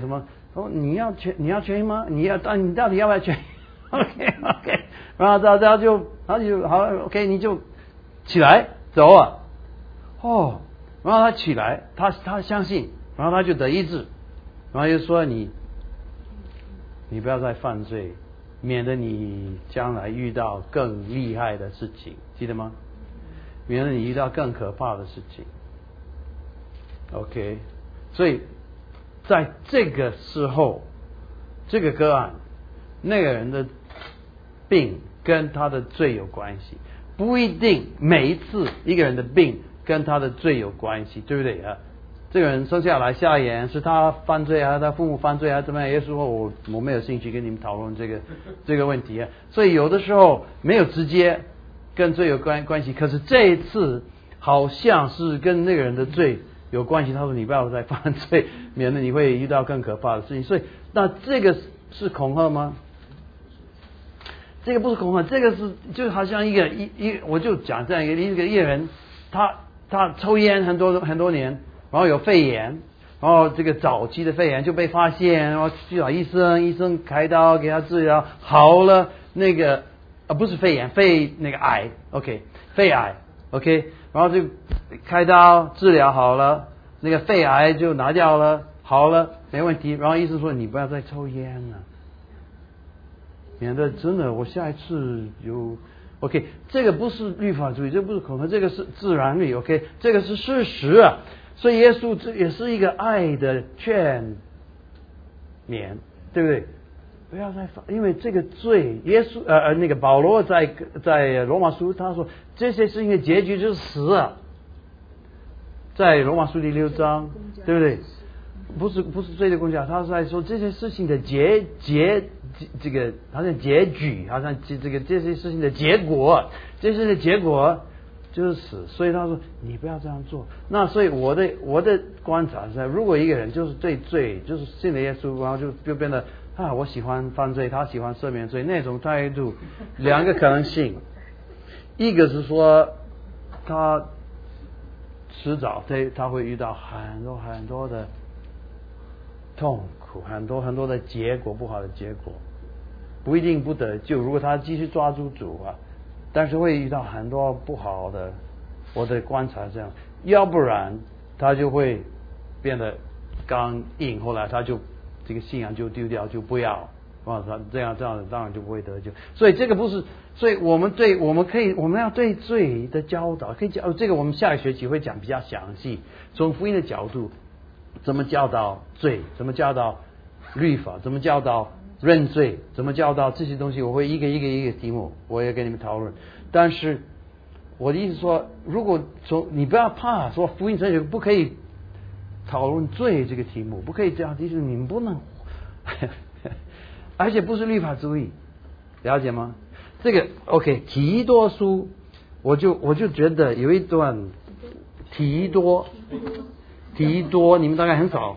哦，你要全你要全吗？你要但你到底要不要全？OK OK， 然后大家就然后就好 OK， 你就起来走啊。哦，然后他起来，他他相信，然后他就得医治，然后就说你你不要再犯罪，免得你将来遇到更厉害的事情，记得吗？免得你遇到更可怕的事情。OK， 所以在这个时候，这个个案，那个人的病跟他的罪有关系，不一定每一次一个人的病跟他的罪有关系，对不对啊？这个人生下来下眼是他犯罪啊，他父母犯罪啊，怎么样？耶稣说我我没有兴趣跟你们讨论这个这个问题啊。所以有的时候没有直接跟罪有关关系，可是这一次好像是跟那个人的罪有关系。他说你不要再犯罪，免得你会遇到更可怕的事情。所以那这个是恐吓吗？这个不是恐吓，这个是就好像一个一一，我就讲这样一个一个艺人，他他抽烟很多很多年。然后有肺炎，然后这个早期的肺炎就被发现，然后去找医生，医生开刀给他治疗好了，那个啊不是肺炎，肺那个癌 ，OK， 肺癌 ，OK， 然后就开刀治疗好了，那个肺癌就拿掉了，好了，没问题。然后医生说你不要再抽烟了，免得真的我下一次有 OK， 这个不是律法主义，这不是恐吓，这个是自然律 ，OK， 这个是事实啊。所以耶稣这也是一个爱的劝勉，对不对？不要再犯，因为这个罪，耶稣呃呃那个保罗在在罗马书他说这些事情的结局就是死啊，在罗马书第六章，对不对？不是不是罪的公价，他是在说这些事情的结结这个好像结局，好像这个这些事情的结果，这些的结果。就是死，所以他说你不要这样做。那所以我的我的观察是，如果一个人就是对罪，就是信了耶稣，然后就就变得啊，我喜欢犯罪，他喜欢赦免罪那种态度，两个可能性，一个是说他迟早他他会遇到很多很多的痛苦，很多很多的结果，不好的结果，不一定不得救。如果他继续抓住主啊。但是会遇到很多不好的，我的观察这样，要不然他就会变得刚硬，后来他就这个信仰就丢掉，就不要，啊，他这样这样当然就不会得救。所以这个不是，所以我们对我们可以我们要对罪的教导，可以教这个我们下个学期会讲比较详细，从福音的角度怎么教导罪，怎么教导律法，怎么教导。认罪怎么教导这些东西，我会一个一个一个题目，我也跟你们讨论。但是我的意思说，如果从你不要怕说福音神学不可以讨论罪这个题目，不可以这样，其实你们不能，而且不是律法主义，了解吗？这个 OK， 提多书，我就我就觉得有一段提多提多，你们大概很少。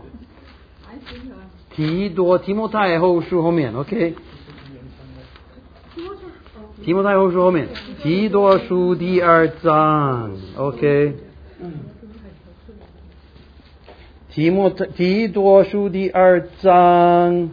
提多提摩太后书后面 ，OK， 提摩太后书后面，提多书第二章 ，OK， 提摩太提多书第二章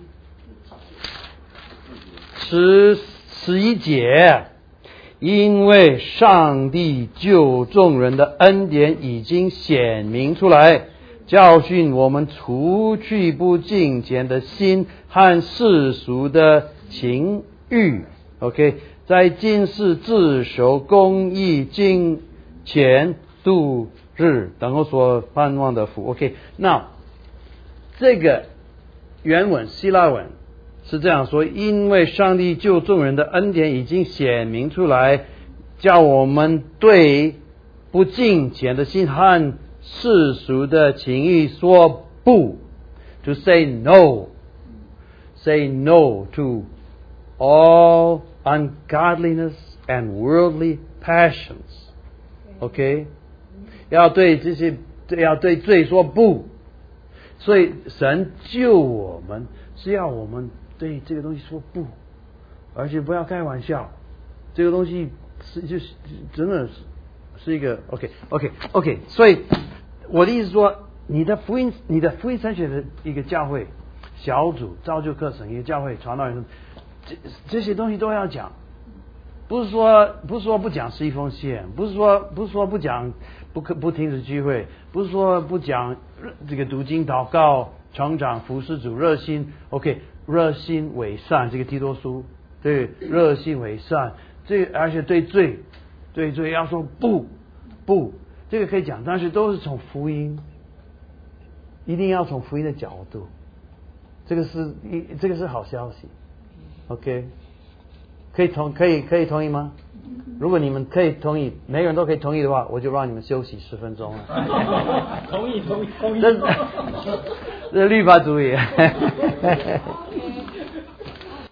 十十一节，因为上帝救众人的恩典已经显明出来。教训我们除去不敬虔的心和世俗的情欲 ，OK， 在今世自守公义、敬虔、度日等候所盼望的福 ，OK。那这个原文希腊文是这样说：因为上帝救众人的恩典已经显明出来，叫我们对不敬虔的心和世俗的情欲说不 ，to say no, say no to all ungodliness and worldly passions. OK， 要对这些，要对罪说不。所以神救我们是要我们对这个东西说不，而且不要开玩笑。这个东西是就是真的是是一个 OK OK OK， 所以我的意思说，你的福音，你的福音神学的一个教会， 小组、造就课程、一个教会、传道人，这这些东西都要讲。不是说不是说不讲十一奉献，不是说不是说不讲不可不停止聚会，不是说不讲这个读经、祷告、成长、服侍主、热心。OK， 热心为善，这个提多书对，热心为善，这而且对罪对罪要说不不，这个可以讲，但是都是从福音，一定要从福音的角度，这个是一这个是好消息。OK。可以同可以可以同意吗？如果你们可以同意，每个人都可以同意的话，我就让你们休息十分钟了。 同意同意同意。 这这律法主义。